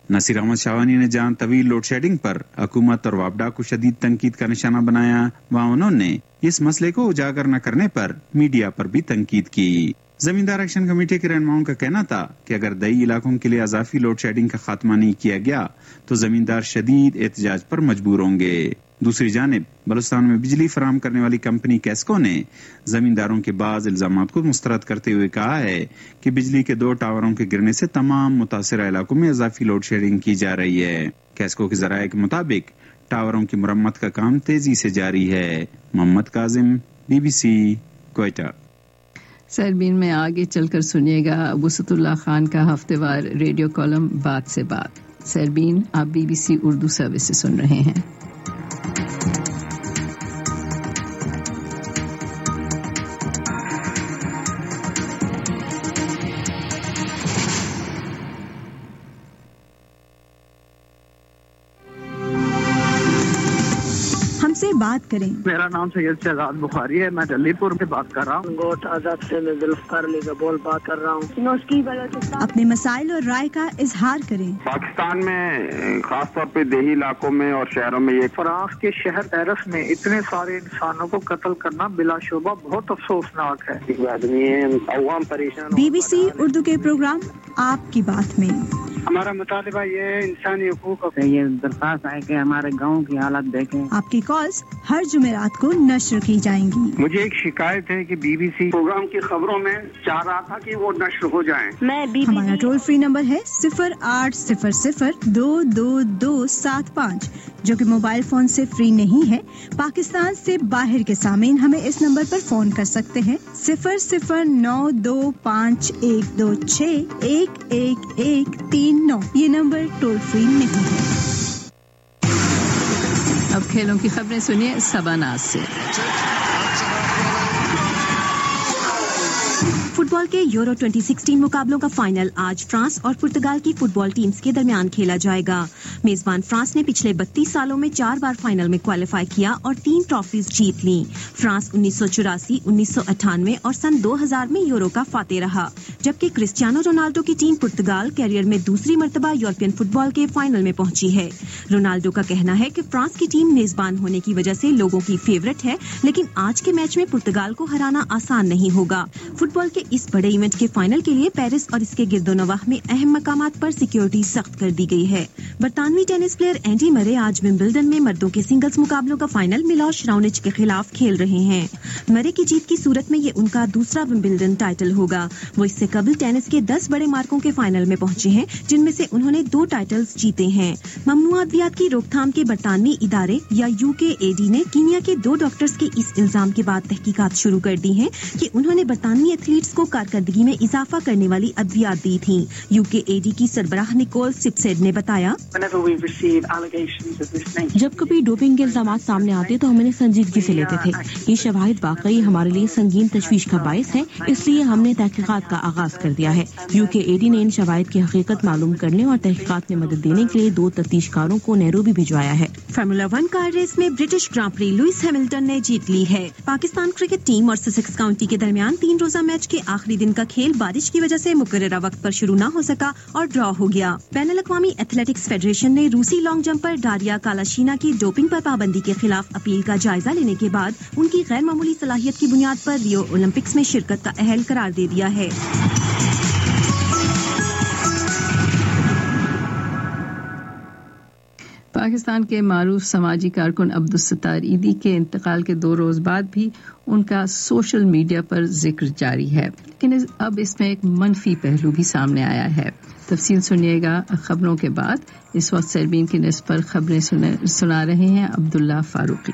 نصیر احمد شاوانی نے جہاں طویل لوڈ شیڈنگ پر حکومت اور وابڈا کو شدید تنقید کا نشانہ بنایا، وہاں انہوں نے اس مسئلے کو اجاگر نہ کرنے پر میڈیا پر بھی تنقید کی۔ زمیندار ایکشن کمیٹی کے رہنماؤں کا کہنا تھا کہ اگر دیہی علاقوں کے لیے اضافی لوڈ شیڈنگ کا خاتمہ نہیں کیا گیا تو زمیندار شدید احتجاج پر مجبور ہوں گے۔ دوسری جانب بلوچستان میں بجلی فراہم کرنے والی کمپنی کیسکو نے زمینداروں کے بعض الزامات کو مسترد کرتے ہوئے کہا ہے کہ بجلی کے 2 ٹاوروں کے گرنے سے تمام متاثرہ علاقوں میں اضافی لوڈ شیڈنگ کی جا رہی ہے۔ کیسکو کے ذرائع کے مطابق ٹاوروں کی مرمت کا کام تیزی سے جاری ہے۔ محمد کاظم، BBC، کوئٹہ۔ سربین میں آگے چل کر سنیے گا وسعت اللہ خان کا ہفتہ وار ریڈیو کالم بات سے بات۔ سربین، آپ BBC اردو سروس سے سن رہے ہیں۔ بات کریں۔ میرا نام سید شہزاد بخاری ہے، میں دلی پور سے بات کر رہا ہوں۔ گوٹ آزاد سے میں ذوالفقار علی گبول بات کر رہا ہوں۔ اپنے مسائل اور رائے کا اظہار کریں۔ پاکستان میں خاص طور پہ دیہی علاقوں میں اور شہروں میں یہ فرانس کے شہر پیرس میں اتنے سارے انسانوں کو قتل کرنا بلا شبہ بہت افسوسناک ہے۔ عوام پریشان۔ BBC اردو کے پروگرام آپ کی بات میں ہمارا مطالبہ یہ ہے انسانی حقوق سے یہ درخواست ہے کہ ہمارے گاؤں کی حالت دیکھیں۔ آپ کی کالز ہر جمعرات کو نشر کی جائیں گی۔ مجھے ایک شکایت ہے کہ BBC پروگرام کی خبروں میں چاہ رہا تھا کہ وہ نشر ہو جائیں۔ ہمارا ٹول فری نمبر ہے 0800-222275 جو کہ موبائل فون سے فری نہیں ہے۔ پاکستان سے باہر کے سامعین ہمیں اس نمبر پر فون کر سکتے ہیں 009251161139۔ یہ نمبر ٹول فری نہیں ہے۔ اب کھیلوں کی خبریں سنیے سباناز سے۔ فٹ بال کے یورو 2016 مقابلوں کا فائنل آج فرانس اور پرتگال کی فٹ بال ٹیمز کے درمیان کھیلا جائے گا۔ میزبان فرانس نے پچھلے 32 سالوں میں 4 بار فائنل میں کوالیفائی کیا اور 3 ٹرافیز جیت لیں۔ فرانس 1984، 1998 اور سن 2000 میں یورو کا فاتح رہا، جبکہ کرسٹیانو رونالڈو کی ٹیم پرتگال کیریئر میں دوسری مرتبہ یورپین فٹ بال کے فائنل میں پہنچی ہے۔ رونالڈو کا کہنا ہے کہ فرانس کی ٹیم میزبان ہونے کی وجہ سے لوگوں کی فیورٹ ہے، لیکن آج کے میچ میں پرتگال کو ہرانا آسان نہیں ہوگا۔ فٹ بال کے اس بڑے ایونٹ کے فائنل کے لیے پیرس اور اس کے گرد و نواح میں اہم مقامات پر سیکیورٹی سخت کر دی گئی ہے۔ برطانوی ٹینس پلیئر اینڈی مرے آج ومبلڈن میں مردوں کے سنگلز مقابلوں کا فائنل میلوش راونچ کے خلاف کھیل رہے ہیں۔ مرے کی جیت کی صورت میں یہ ان کا دوسرا ومبلڈن ٹائٹل ہوگا۔ وہ اس سے قبل ٹینس کے 10 بڑے مارکوں کے فائنل میں پہنچے ہیں، جن میں سے انہوں نے 2 ٹائٹلز جیتے ہیں۔ ممنوع ادویات کی روک تھام کے برطانوی ادارے یا UKAD نے کینیا کے 2 ڈاکٹرز کے اس الزام کے بعد تحقیقات شروع کر دی ہیں کہ انہوں نے برطانوی ایتھلیٹس کو کارکردگی میں اضافہ کرنے والی ادویات دی تھیں۔ UKAD کی سربراہ نیکول سپسیڈ نے بتایا، جب کبھی ڈوپنگ کے الزامات سامنے آتے تو ہم انہیں سنجیدگی سے لیتے تھے۔ یہ شواہد واقعی ہمارے لیے سنگین تشویش کا باعث ہے، اس لیے ہم نے تحقیقات کا آغاز کر دیا ہے۔ UKAD نے ان شواہد کی حقیقت معلوم کرنے اور تحقیقات میں مدد دینے کے لیے 2 تفتیش کاروں کو نیروبی بھجوایا ہے۔ فارمولا 1 کار ریس میں British Grand Prix Lewis Hamilton نے جیت لی ہے۔ پاکستان کرکٹ ٹیم اور سسیکس کاؤنٹی کے درمیان 3 روزہ میچ کے آخری دن کا کھیل بارش کی وجہ سے مقررہ وقت پر شروع نہ ہو سکا اور ڈرا ہو گیا۔ بین الاقوامی ایتھلیٹکس فیڈریشن نے روسی لانگ جمپر ڈاریا کالاشینا کی ڈوپنگ پر پابندی کے خلاف اپیل کا جائزہ لینے کے بعد ان کی غیر معمولی صلاحیت کی بنیاد پر ریو اولمپکس میں شرکت کا اہل قرار دے دیا ہے۔ پاکستان کے معروف سماجی کارکن عبدالستار عیدی کے انتقال کے 2 روز بعد بھی ان کا سوشل میڈیا پر ذکر جاری ہے، لیکن اب اس میں ایک منفی پہلو بھی سامنے آیا ہے۔ تفصیل سنیے گا خبروں کے بعد۔ اس وقت سربین کی نسبت پر خبریں سنا رہے ہیں عبداللہ فاروقی۔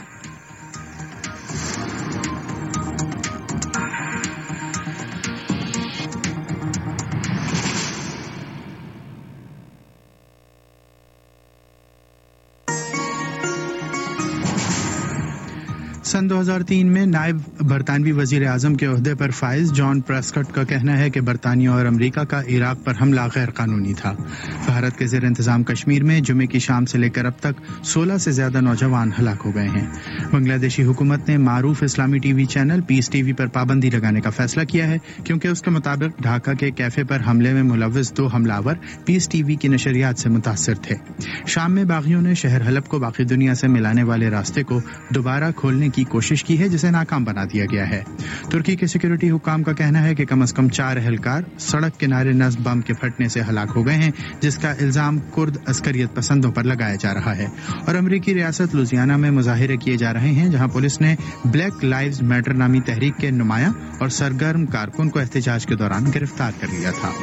सन 2003 में नायब बरतानवी वजीर आजम के ओहदे पर फाइज जॉन प्रेस्कॉट का कहना है कि बरतानिया और अमेरिका का इराक पर हमला गैर कानूनी था। भारत के ज़ेर इंतजाम कश्मीर में जुमे की शाम से लेकर अब तक 16 से ज्यादा नौजवान हलाक हो गए हैं। बांग्लादेशी हुकूमत ने मारूफ इस्लामी टीवी चैनल पीस टीवी पर पाबंदी लगाने का फैसला किया है, क्योंकि उसके मुताबिक ढाका के कैफे पर हमले में मुलव्वस 2 हमलावर पीस टीवी की नशरियात से मुतासर थे। शाम में बागियों ने शहर हलब को बाकी दुनिया से मिलाने वाले रास्ते को दोबारा खोलने की कोशिश की है, जिसे नाकाम बना दिया गया है। तुर्की के सिक्योरिटी हुकाम का कहना है कि कम से कम 4 एहलकार सड़क किनारे नस्ब बम के फटने से हलाक हो गए हैं, जिसका इल्जाम कुर्द अस्करियत पसंदों पर लगाया जा रहा है। और अमरीकी रियासत लुजियाना में मुजाहिरे किए जा रहे हैं, जहां पुलिस ने ब्लैक लाइव्स मैटर नामी तहरीक के नुमाया और सरगर्म कारकुन को एहतजाज के दौरान गिरफ्तार कर लिया था।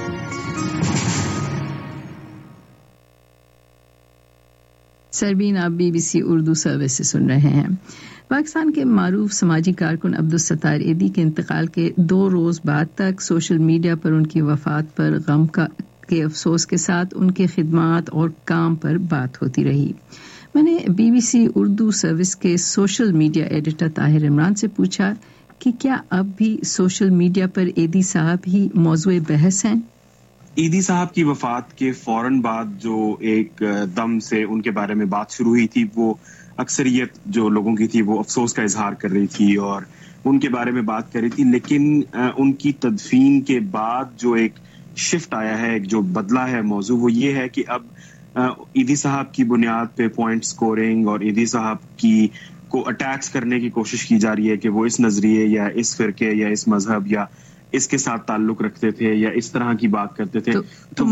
सरबीन आप BBC उर्दू सर्विस से सुन रहे हैं। पाकिस्तान के मारूफ समाजी कारकुन अब्दुल सत्तार एदी के इंतकाल के 2 रोज बाद तक सोशल मीडिया पर उनकी वफात पर गम के अफसोस के साथ उनके खिदमात और काम पर बात होती रही। मैंने BBC उर्दू सर्विस के social media editor Tahir Imran से पूछा कि क्या अब भी सोशल मीडिया पर एदी साहब ही मौजूए बहस हैं। ईदी साहब की वफात के फौरन बाद जो एक दम से उनके बारे में बात शुरू हुई थी, वो अक्सरियत जो लोगों की थी वो अफसोस का इजहार कर रही थी और उनके बारे में बात कर रही थी। लेकिन उनकी तदफीन के बाद जो एक शिफ्ट आया है, एक जो बदला है मौजू, वो ये है कि अब ईदी साहब की बुनियाद पे पॉइंट स्कोरिंग और ईदी साहब की को अटैक्स करने की कोशिश की जा रही है कि वो इस नजरिए या इस फिरके या इस मजहब या इसके साथ ताल्लुक रखते थे या इस तरह की बात करते थे। तो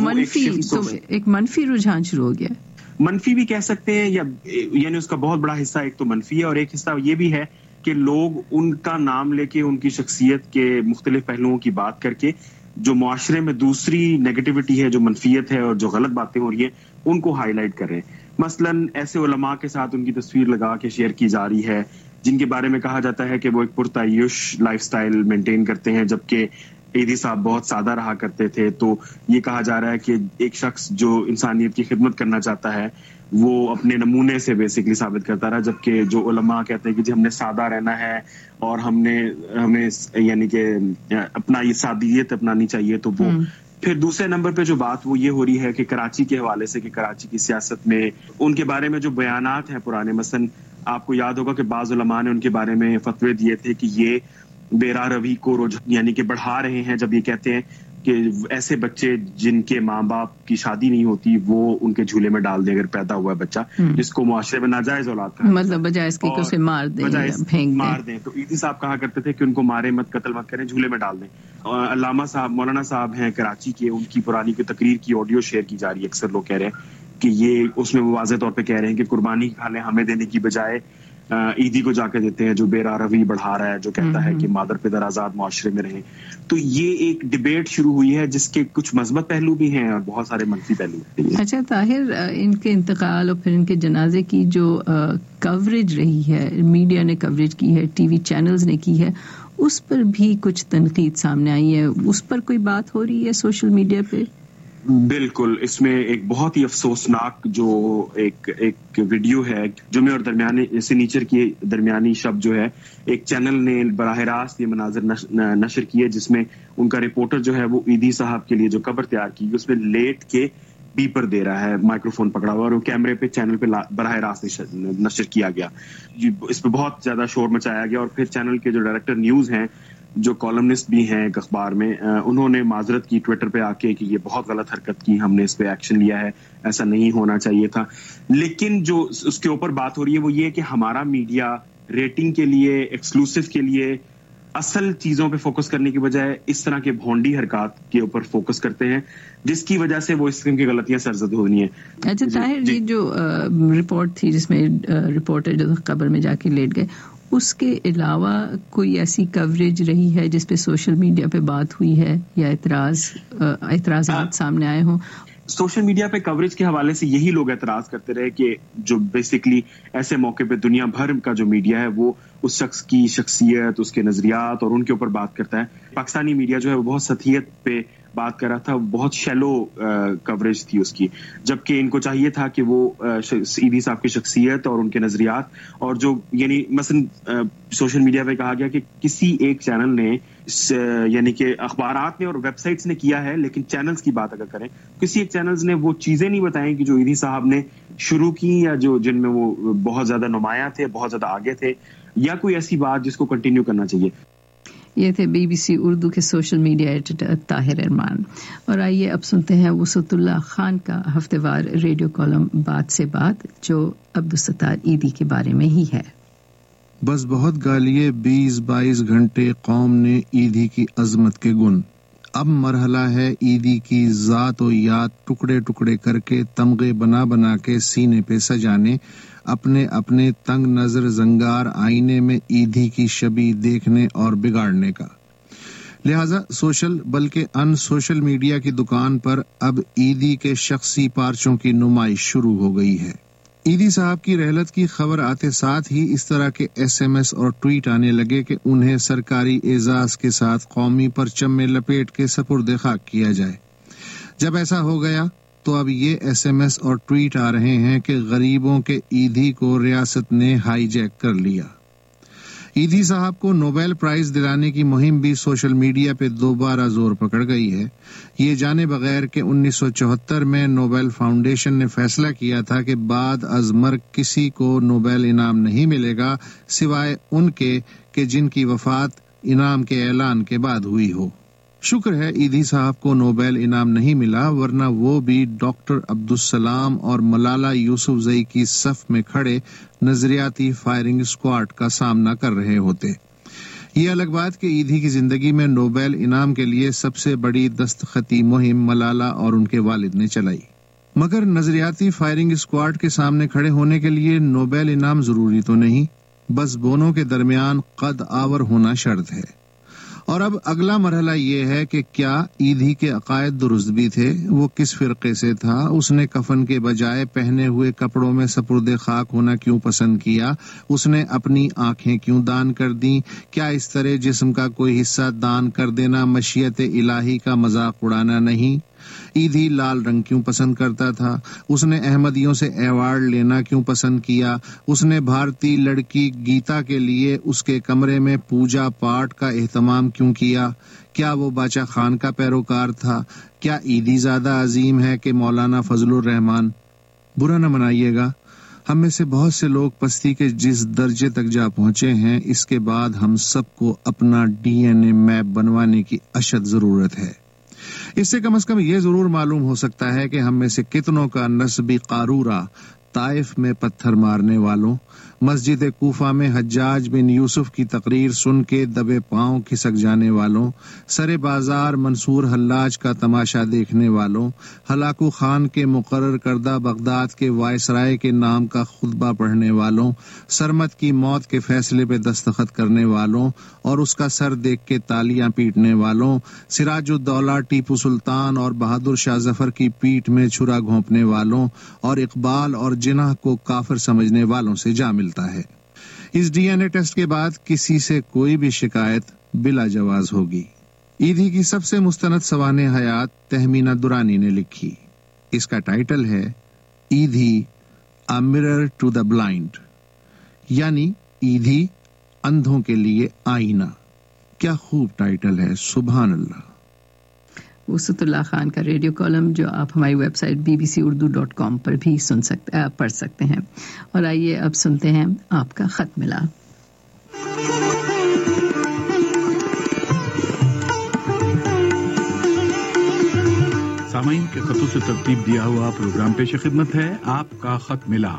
एक मनफी रुझान शुरू हो गया। मनफी भी कह सकते हैं या यानी उसका बहुत बड़ा हिस्सा एक तो मनफी है और एक हिस्सा ये भी है कि लोग उनका नाम लेके उनकी शख्सियत के मुख्तलिफ पहलुओं की बात करके जो मुआशरे में दूसरी नेगेटिविटी है, जो मनफियत है और जो गलत बातें हो रही है, उनको हाईलाइट कर रहे हैं। मसलन ऐसे उलमा के साथ उनकी तस्वीर लगा के शेयर की जा रही है जिनके बारे में कहा जाता है कि वो एक पुरतायुश लाइफस्टाइल मेंटेन करते हैं, जबकि ईदी साहब बहुत सादा रहा करते थे। तो ये कहा जा रहा है कि एक शख्स जो इंसानियत की खिदमत करना चाहता है वो अपने नमूने से बेसिकली साबित करता रहा, जबकि जो उलमा कहते हैं कि जी हमने सादा रहना है और हमें यानी कि अपना ये सादियत अपनानी चाहिए। तो वो फिर दूसरे नंबर पे जो बात वो ये हो रही है कि कराची के हवाले से कि कराची की सियासत में उनके बारे में जो बयानात हैं पुराने, मसलन आपको याद होगा कि बाज़ उलमा ने उनके बारे में फतवे दिए थे कि ये बेरा रवि को यानी कि बढ़ा रहे हैं, जब ये कहते हैं कि ऐसे बच्चे जिनके माँ बाप की शादी नहीं होती वो उनके झूले में डाल दे अगर पैदा हुआ बच्चा जिसको मुआशरे में नाजायज औलाद कहा, मतलब बजाय इसके कि उसे मार दें। तो ईदी साहब कहा करते थे कि उनको मारे मत, कत्ल मत करें, झूले में डाल दें। अल्लामा साहब, मौलाना साहब हैं कराची के, उनकी पुरानी की तकरीर की ऑडियो शेयर की जा रही है। अक्सर लोग कह रहे हैं कि ये उसमें वो वाज़ेह तौर पे कह रहे हैं कि कुर्बानी की खाने हमें देने की बजाय ईदी को जाके देते हैं जो बेरा रवि बढ़ा रहा है, जो कहता है कि मादर पिदर आजाद मुआशरे में रहे। तो ये एक डिबेट शुरू हुई है जिसके कुछ मजबूत पहलू भी हैं और बहुत सारे मनफी पहलू भी हैं। अच्छा ताहिर, इनके इंतकाल और फिर इनके जनाजे की जो कवरेज रही है, मीडिया ने कवरेज की है, टीवी चैनल्स ने की है, उस पर भी कुछ तनकीद सामने आई है। उस पर कोई बात हो रही है सोशल मीडिया पे? बिल्कुल, इसमें एक बहुत ही अफसोसनाक जो एक वीडियो है, जुमे और दरमियानी सिनीचर की दरमियानी शब जो है, एक चैनल ने बराह रास्त ये मनाजर नशर किए जिसमें उनका रिपोर्टर जो है वो ईदी साहब के लिए जो कब्र तैयार की उसमें लेट के बीपर दे रहा है, माइक्रोफोन पकड़ा हुआ, और वो कैमरे पे चैनल पे बराह रास्त नशर किया गया। इस पे बहुत ज्यादा शोर मचाया गया और फिर चैनल के जो डायरेक्टर न्यूज हैं, जो कॉलमनिस्ट भी हैं एक अखबार में, उन्होंने माजरत की ट्विटर पे आके कि ये बहुत गलत हरकत की, हमने इस पे एक्शन लिया है, ऐसा नहीं होना चाहिए था। लेकिन जो उसके ऊपर बात हो रही है वो ये है कि हमारा मीडिया रेटिंग के लिए, एक्सक्लूसिव के लिए, असल चीजों पे फोकस करने की बजाय इस तरह के भोंडी हरकत के ऊपर फोकस करते हैं, जिसकी वजह से वो इस किस्म की गलतियां सरजद होनी है। अच्छा ताहिर जी, जो रिपोर्ट थी जिसमें रिपोर्टर जो कब्र में जाके लेट गए, उसके अलावा कोई ऐसी कवरेज रही है जिस पे सोशल मीडिया पे बात हुई है या एतराज़ात सामने आए हों? सोशल मीडिया पे कवरेज के हवाले से यही लोग एतराज करते रहे कि जो बेसिकली ऐसे मौके पे दुनिया भर का जो मीडिया है वो उस शख्स की शख्सियत, उसके नजरियात और उनके ऊपर बात करता है। पाकिस्तानी मीडिया जो है वो बहुत सतहियत पे بات کر رہا تھا بہت شیلو کوریج تھی اس کی، جبکہ ان کو چاہیے تھا کہ وہ ایدھی صاحب کی شخصیت اور ان کے نظریات اور جو یعنی مثلا سوشل میڈیا پہ کہا گیا کہ کسی ایک چینل نے یعنی کہ اخبارات نے اور ویب سائٹس نے کیا ہے، لیکن چینلز کی بات اگر کریں کسی ایک چینلز نے وہ چیزیں نہیں بتائیں کہ جو ایدھی صاحب نے شروع کی یا جو جن میں وہ بہت زیادہ نمایاں تھے، بہت زیادہ آگے تھے، یا کوئی ایسی بات جس کو کنٹینیو کرنا چاہیے. یہ تھے بی بی سی اردو کے social media editor Tahir Arman. اور آئیے اب سنتے ہیں وسعت اللہ خان کا ہفتہ وار ریڈیو کالم بات سے بات، جو عبدالستار ایدھی کے بارے میں ہی ہے. بس بہت گالیے 20-22 گھنٹے قوم نے ایدھی کی عظمت کے گن. اب مرحلہ ہے ایدھی کی ذات و یاد ٹکڑے ٹکڑے کر کے تمغے بنا بنا کے سینے پہ سجانے، اپنے اپنے تنگ نظر زنگار آئینے میں ایدھی کی شبیہ دیکھنے اور بگاڑنے کا. لہذا سوشل بلکہ ان سوشل میڈیا کی دکان پر اب ایدھی کے شخصی پارچوں کی نمائش شروع ہو گئی ہے. ایدھی صاحب کی رحلت کی خبر آتے ساتھ ہی اس طرح کے ایس ایم ایس اور ٹویٹ آنے لگے کہ انہیں سرکاری اعزاز کے ساتھ قومی پرچم میں لپیٹ کے سپرد خاک کیا جائے. جب ایسا ہو گیا تو اب یہ ایس ایم ایس اور ٹویٹ آ رہے ہیں کہ غریبوں کے ایدھی کو ریاست نے ہائی جیک کر لیا. ایدھی صاحب کو نوبیل پرائز دلانے کی مہم بھی سوشل میڈیا پہ دوبارہ زور پکڑ گئی ہے، یہ جانے بغیر کہ 1974 میں نوبیل فاؤنڈیشن نے فیصلہ کیا تھا کہ بعد از مرگ کسی کو نوبیل انعام نہیں ملے گا سوائے ان کے کہ جن کی وفات انعام کے اعلان کے بعد ہوئی ہو. شکر ہے ایدھی صاحب کو نوبیل انعام نہیں ملا، ورنہ وہ بھی ڈاکٹر عبدالسلام اور ملالہ یوسفزئی کی صف میں کھڑے نظریاتی فائرنگ اسکواڈ کا سامنا کر رہے ہوتے. یہ الگ بات کہ ایدھی کی زندگی میں نوبیل انعام کے لیے سب سے بڑی دستخطی مہم ملالہ اور ان کے والد نے چلائی، مگر نظریاتی فائرنگ اسکواڈ کے سامنے کھڑے ہونے کے لیے نوبیل انعام ضروری تو نہیں، بس دونوں کے درمیان قد آور ہونا شرط ہے. اور اب اگلا مرحلہ یہ ہے کہ کیا ایدھی کے عقائد درست بھی تھے؟ وہ کس فرقے سے تھا؟ اس نے کفن کے بجائے پہنے ہوئے کپڑوں میں سپرد خاک ہونا کیوں پسند کیا؟ اس نے اپنی آنکھیں کیوں دان کر دیں؟ کیا اس طرح جسم کا کوئی حصہ دان کر دینا مشیت الہی کا مذاق اڑانا نہیں؟ ایدھی لال رنگ کیوں پسند کرتا تھا؟ اس نے احمدیوں سے ایوارڈ لینا کیوں پسند کیا؟ اس نے بھارتی لڑکی گیتا کے لیے اس کے کمرے میں پوجا پاٹ کا اہتمام کیوں کیا؟ کیا وہ باچا خان کا پیروکار تھا؟ کیا ایدھی زیادہ عظیم ہے کہ مولانا فضل الرحمان؟ برا نہ منائیے گا، ہم میں سے بہت سے لوگ پستی کے جس درجے تک جا پہنچے ہیں، اس کے بعد ہم سب کو اپنا ڈی این اے میپ بنوانے کی اشد ضرورت ہے. اس سے کم از کم یہ ضرور معلوم ہو سکتا ہے کہ ہم میں سے کتنوں کا نسبی قارورہ طائف میں پتھر مارنے والوں، مسجد کوفہ میں حجاج بن یوسف کی تقریر سن کے دبے پاؤں کھسک جانے والوں، سر بازار منصور حلاج کا تماشا دیکھنے والوں، ہلاکو خان کے مقرر کردہ بغداد کے وائسرائے کے نام کا خطبہ پڑھنے والوں، سرمت کی موت کے فیصلے پہ دستخط کرنے والوں اور اس کا سر دیکھ کے تالیاں پیٹنے والوں، سراج الدولہ ٹیپو سلطان اور بہادر شاہ ظفر کی پیٹھ میں چھرا گھونپنے والوں اور اقبال اور جناح کو کافر سمجھنے والوں سے جا ملتا ہے. اس ڈی این اے ٹیسٹ کے بعد کسی سے کوئی بھی شکایت بلا جواز ہوگی. ایدھی کی سب سے مستند سوانح حیات تہمینہ درانی نے لکھی. اس کا ٹائٹل ہے Edhi a mirror to the blind, یعنی ایدھی اندھوں کے لیے آئینہ. کیا خوب ٹائٹل ہے، سبحان اللہ. وسعت اللہ خان کا ریڈیو کالم جو آپ ہماری ویب سائٹ bbcurdu.com پر بھی پڑھ سکتے ہیں. اور آئیے اب سنتے ہیں آپ کا خط ملا. سامعین کے خطوں سے ترتیب دیا ہوا پروگرام پیش خدمت ہے آپ کا خط ملا.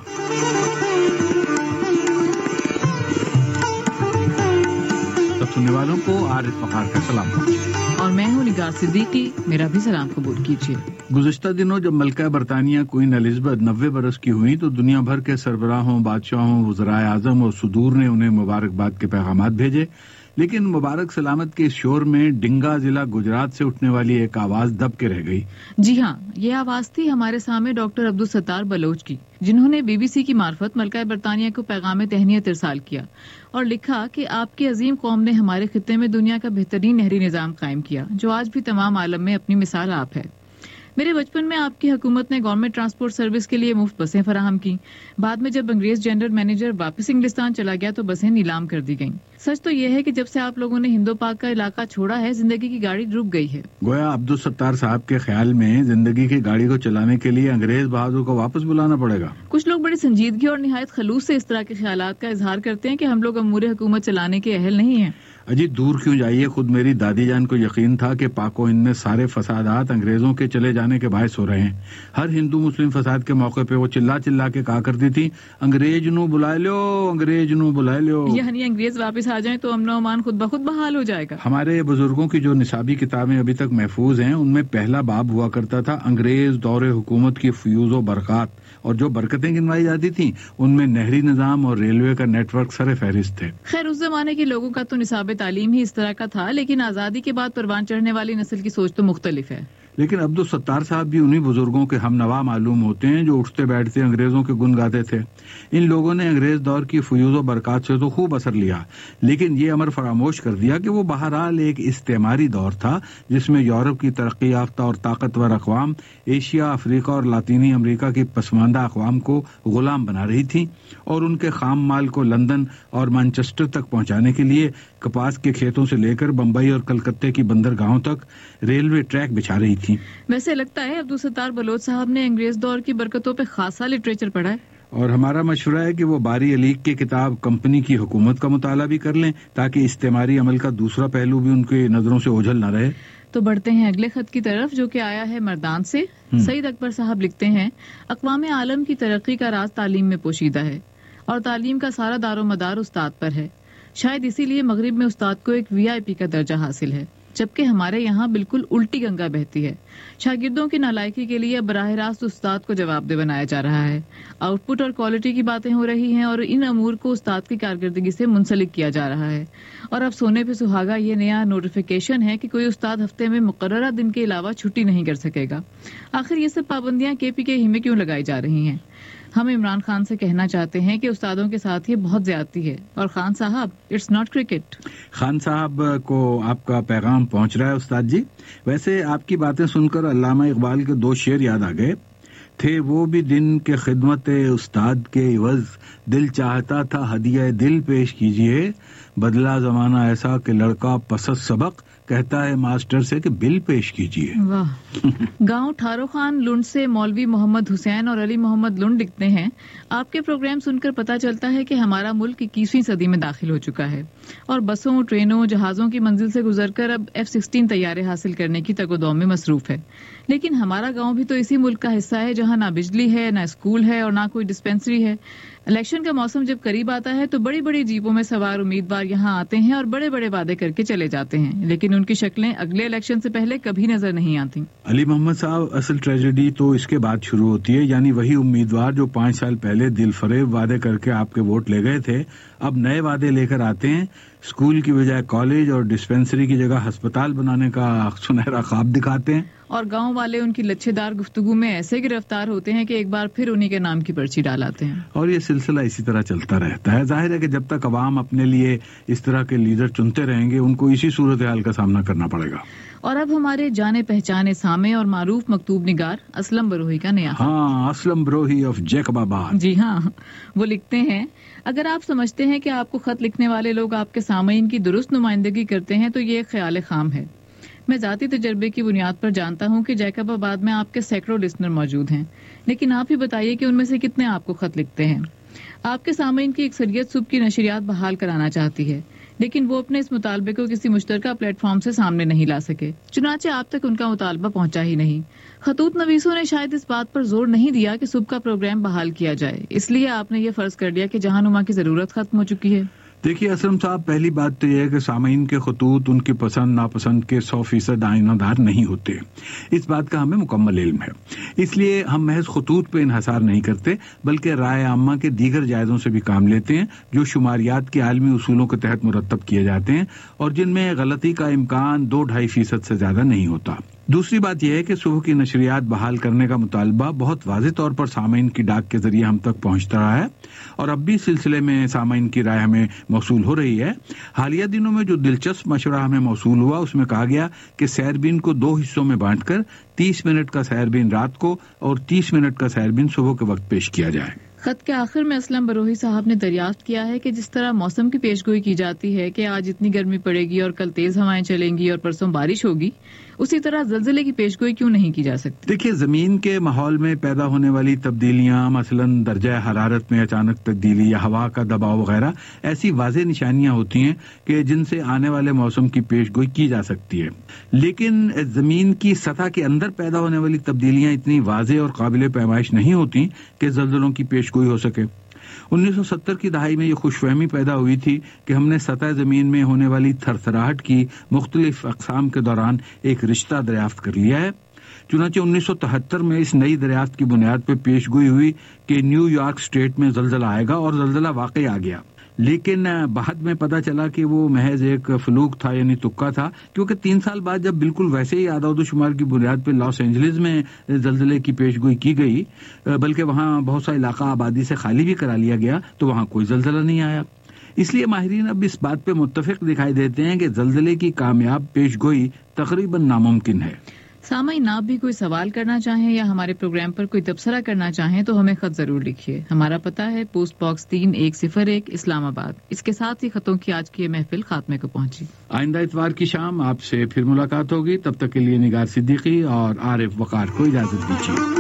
سب سننے والوں کو عارف فخار کا سلام پہنچے. اور میں ہوں نگار صدیقی، میرا بھی سلام قبول کیجیے. گزشتہ دنوں جب ملکہ برطانیہ کوئین الزبتھ 90 برس کی ہوئی تو دنیا بھر کے سربراہوں، بادشاہوں، وزرائے اعظم اور صدور نے انہیں مبارکباد کے پیغامات بھیجے. لیکن مبارک سلامت کے اس شور میں ڈنگا ضلع گجرات سے اٹھنے والی ایک آواز دب کے رہ گئی. جی ہاں، یہ آواز تھی ہمارے سامنے ڈاکٹر عبدالستار بلوچ کی، جنہوں نے بی بی سی کی معرفت ملکہ برطانیہ کو پیغام تہنیت ارسال کیا اور لکھا کہ آپ کی عظیم قوم نے ہمارے خطے میں دنیا کا بہترین نہری نظام قائم کیا جو آج بھی تمام عالم میں اپنی مثال آپ ہے. میرے بچپن میں آپ کی حکومت نے گورنمنٹ ٹرانسپورٹ سروس کے لیے مفت بسیں فراہم کی. بعد میں جب انگریز جنرل مینیجر واپس انگلستان چلا گیا تو بسیں نیلام کر دی گئیں. سچ تو یہ ہے کہ جب سے آپ لوگوں نے ہندو پاک کا علاقہ چھوڑا ہے زندگی کی گاڑی رک گئی ہے. گویا عبدالستار صاحب کے خیال میں زندگی کی گاڑی کو چلانے کے لیے انگریز بہادر کو واپس بلانا پڑے گا. کچھ لوگ بڑی سنجیدگی اور نہایت خلوص سے اس طرح کے خیالات کا اظہار کرتے ہیں کہ ہم لوگ امور حکومت چلانے کے اہل نہیں ہیں. اجی دور کیوں جائیے، خود میری دادی جان کو یقین تھا کہ پاک و ہند میں سارے فسادات انگریزوں کے چلے جانے کے باعث ہو رہے ہیں. ہر ہندو مسلم فساد کے موقع پہ وہ چلا چلا کے کہا کرتی تھی انگریز نو بلا لو، انگریز نو بلا لو. یعنی انگریز واپس آ جائیں تو امن و امان خود بخود بحال ہو جائے گا. ہمارے بزرگوں کی جو نصابی کتابیں ابھی تک محفوظ ہیں ان میں پہلا باب ہوا کرتا تھا انگریز دور حکومت کی فیوز و برکات، اور جو برکتیں گنوائی جاتی تھیں ان میں نہری نظام اور ریلوے کا نیٹ ورک سر فہرست تھے. خیر اس زمانے کے لوگوں کا تو نصاب تعلیم ہی اس طرح کا تھا، لیکن آزادی کے بعد پروان چڑھنے والی نسل کی سوچ تو مختلف ہے. لیکن عبدالستار صاحب بھی انہی بزرگوں کے ہم نوا معلوم ہوتے ہیں جو اٹھتے بیٹھتے انگریزوں کے گن گاتے تھے. ان لوگوں نے انگریز دور کی فیوز و برکات سے تو خوب اثر لیا، لیکن یہ امر فراموش کر دیا کہ وہ بہرحال ایک استعماری دور تھا جس میں یورپ کی ترقی یافتہ اور طاقتور اقوام ایشیا، افریقہ اور لاطینی امریکہ کی پسماندہ اقوام کو غلام بنا رہی تھیں اور ان کے خام مال کو لندن اور مانچسٹر تک پہنچانے کے لیے کپاس کے کھیتوں سے لے کر بمبئی اور کلکتے کی بندرگاہوں تک ریلوے ٹریک بچھا رہی تھی. ویسے لگتا ہے عبدالستار بلوچ صاحب نے انگریز دور کی برکتوں پہ خاصا لٹریچر پڑھا ہے. اور ہمارا مشورہ ہے کہ وہ باری علیق کی کتاب کمپنی کی حکومت کا مطالعہ بھی کر لیں تاکہ استعماری عمل کا دوسرا پہلو بھی ان کی نظروں سے اوجھل نہ رہے. تو بڑھتے ہیں اگلے خط کی طرف جو کہ آیا ہے مردان سے. سعید اکبر صاحب لکھتے ہیں اقوام عالم کی ترقی کا راز تعلیم میں پوشیدہ ہے اور تعلیم کا سارا دار و مدار استاد پر ہے. شاید اسی لیے مغرب میں استاد کو ایک وی آئی پی کا درجہ حاصل ہے، جبکہ ہمارے یہاں بالکل الٹی گنگا بہتی ہے. شاگردوں کی نالائکی کے لیے براہ راست استاد کو جواب دہ بنایا جا رہا ہے. آؤٹ پٹ اور کوالٹی کی باتیں ہو رہی ہیں اور ان امور کو استاد کی کارکردگی سے منسلک کیا جا رہا ہے. اور اب سونے پہ سہاگا یہ نیا نوٹیفیکیشن ہے کہ کوئی استاد ہفتے میں مقررہ دن کے علاوہ چھٹی نہیں کر سکے گا. آخر یہ سب پابندیاں کے پی کے ہی میں کیوں لگائی جا رہی ہیں؟ ہم عمران خان سے کہنا چاہتے ہیں کہ استادوں کے ساتھ یہ بہت زیادتی ہے. اور خان صاحب اٹس ناٹ کرکٹ. خان صاحب کو آپ کا پیغام پہنچ رہا ہے استاد جی. ویسے آپ کی باتیں سن کر علامہ اقبال کے 2 شعر یاد آ گئے تھے. وہ بھی دن کے خدمت استاد کے عوض دل چاہتا تھا ہدیہ دل پیش کیجئے. بدلا زمانہ ایسا کہ لڑکا پسند سبق کہتا ہے ماسٹر سے کہ بل پیش کیجئے. واہ. گاؤں ٹھارو خان لنڈ سے مولوی محمد حسین اور علی محمد لنڈ لکھتے ہیں آپ کے پروگرام سن کر پتہ چلتا ہے کہ ہمارا ملک 21ویں صدی میں داخل ہو چکا ہے اور بسوں، ٹرینوں، جہازوں کی منزل سے گزر کر اب F-16 طیارے حاصل کرنے کی تگ و دو میں مصروف ہے. لیکن ہمارا گاؤں بھی تو اسی ملک کا حصہ ہے جہاں نہ بجلی ہے، نہ اسکول ہے اور نہ کوئی ڈسپینسری ہے. الیکشن کا موسم جب قریب آتا ہے تو بڑی بڑی جیپوں میں سوار امیدوار یہاں آتے ہیں اور بڑے بڑے وعدے کر کے چلے جاتے ہیں، لیکن ان کی شکلیں اگلے الیکشن سے پہلے کبھی نظر نہیں آتی. علی محمد صاحب اصل ٹریجڈی تو اس کے بعد شروع ہوتی ہے، یعنی وہی امیدوار جو 5 سال پہلے دل فریب وعدے کر کے آپ کے ووٹ لے گئے تھے اب نئے وعدے لے کر آتے ہیں. اسکول کی بجائے کالج اور ڈسپینسری کی جگہ ہسپتال بنانے کا سنہرا خواب دکھاتے ہیں. اور گاؤں والے ان کی لچھے دار گفتگو میں ایسے گرفتار ہوتے ہیں کہ ایک بار پھر انہی کے نام کی پرچی ڈالاتے ہیں. اور یہ سلسلہ اسی طرح چلتا رہتا ہے. ظاہر ہے کہ جب تک عوام اپنے لیے اس طرح کے لیڈر چنتے رہیں گے ان کو اسی صورتحال کا سامنا کرنا پڑے گا. اور اب ہمارے جانے پہچانے سامع اور معروف مکتوب نگار اسلم بروہی کا نیا. ہاں، اسلم بروہی آف جیکب آباد. جی ہاں، وہ لکھتے ہیں اگر آپ سمجھتے ہیں کہ آپ کو خط لکھنے والے لوگ آپ کے سامعین کی درست نمائندگی کرتے ہیں تو یہ ایک خیال خام ہے. میں ذاتی تجربے کی بنیاد پر جانتا ہوں کہ جیکب آباد میں آپ کے سینکڑوں لسنر موجود ہیں، لیکن آپ ہی بتائیے کہ ان میں سے کتنے آپ کو خط لکھتے ہیں. آپ کے سامعین کی اکثریت صبح کی نشریات بحال کرانا چاہتی ہے، لیکن وہ اپنے اس مطالبے کو کسی مشترکہ پلیٹ فارم سے سامنے نہیں لا سکے، چنانچہ آپ تک ان کا مطالبہ پہنچا ہی نہیں. خطوط نویسوں نے شاید اس بات پر زور نہیں دیا کہ صبح کا پروگرام بحال کیا جائے، اس لیے آپ نے یہ فرض کر لیا کہ جہاں نما کی ضرورت ختم ہو چکی ہے. دیکھیے اسلم صاحب، پہلی بات تو یہ ہے کہ سامعین کے خطوط ان کی پسند ناپسند کے 100% آئینہ دار نہیں ہوتے. اس بات کا ہمیں مکمل علم ہے. اس لیے ہم محض خطوط پہ انحصار نہیں کرتے، بلکہ رائے عامہ کے دیگر جائزوں سے بھی کام لیتے ہیں جو شماریات کے عالمی اصولوں کے تحت مرتب کیے جاتے ہیں اور جن میں غلطی کا امکان 2-2.5% سے زیادہ نہیں ہوتا. دوسری بات یہ ہے کہ صبح کی نشریات بحال کرنے کا مطالبہ بہت واضح طور پر سامعین کی ڈاک کے ذریعے ہم تک پہنچتا رہا ہے اور اب بھی سلسلے میں سامعین کی رائے ہمیں موصول ہو رہی ہے. حالیہ دنوں میں جو دلچسپ مشورہ ہمیں موصول ہوا اس میں کہا گیا کہ سیربین کو 2 حصوں میں بانٹ کر 30 منٹ کا سیربین رات کو اور 30 منٹ کا سیربین صبح کے وقت پیش کیا جائے. خط کے آخر میں اسلم بروہی صاحب نے دریافت کیا ہے کہ جس طرح موسم کی پیشگوئی کی جاتی ہے کہ آج اتنی گرمی پڑے گی اور کل تیز ہوائیں چلیں گی اور پرسوں بارش ہوگی، اسی طرح زلزلے کی پیشگوئی کیوں نہیں کی جا سکتی؟ دیکھیے، زمین کے ماحول میں پیدا ہونے والی تبدیلیاں، مثلا درجہ حرارت میں اچانک تبدیلی یا ہوا کا دباؤ وغیرہ، ایسی واضح نشانیاں ہوتی ہیں کہ جن سے آنے والے موسم کی پیشگوئی کی جا سکتی ہے. لیکن زمین کی سطح کے اندر پیدا ہونے والی تبدیلیاں اتنی واضح اور قابل پیمائش نہیں ہوتی کہ زلزلوں کی پیشگوئی ہو سکے. 1970 کی دہائی میں یہ خوش فہمی پیدا ہوئی تھی کہ ہم نے سطح زمین میں ہونے والی تھرتھراہٹ کی مختلف اقسام کے دوران ایک رشتہ دریافت کر لیا ہے. چنانچہ 1973 میں اس نئی دریافت کی بنیاد پہ پیش گوئی ہوئی کہ نیو یارک اسٹیٹ میں زلزلہ آئے گا اور زلزلہ واقعی آ گیا. لیکن بعد میں پتا چلا کہ وہ محض ایک فلوک تھا، یعنی تکا تھا، کیونکہ 3 سال بعد جب بالکل ویسے ہی اعداد و شمار کی بنیاد پہ لاس اینجلس میں زلزلے کی پیشگوئی کی گئی، بلکہ وہاں بہت سا علاقہ آبادی سے خالی بھی کرا لیا گیا، تو وہاں کوئی زلزلہ نہیں آیا. اس لیے ماہرین اب اس بات پہ متفق دکھائی دیتے ہیں کہ زلزلے کی کامیاب پیشگوئی تقریباً ناممکن ہے. سامعین، آپ بھی کوئی سوال کرنا چاہیں یا ہمارے پروگرام پر کوئی تبصرہ کرنا چاہیں تو ہمیں خط ضرور لکھیے. ہمارا پتہ ہے پوسٹ باکس 3101 اسلام آباد. اس کے ساتھ ہی خطوں کی آج کی یہ محفل خاتمے کو پہنچی. آئندہ اتوار کی شام آپ سے پھر ملاقات ہوگی. تب تک کے لیے نگار صدیقی اور عارف وقار کو اجازت دیجیے.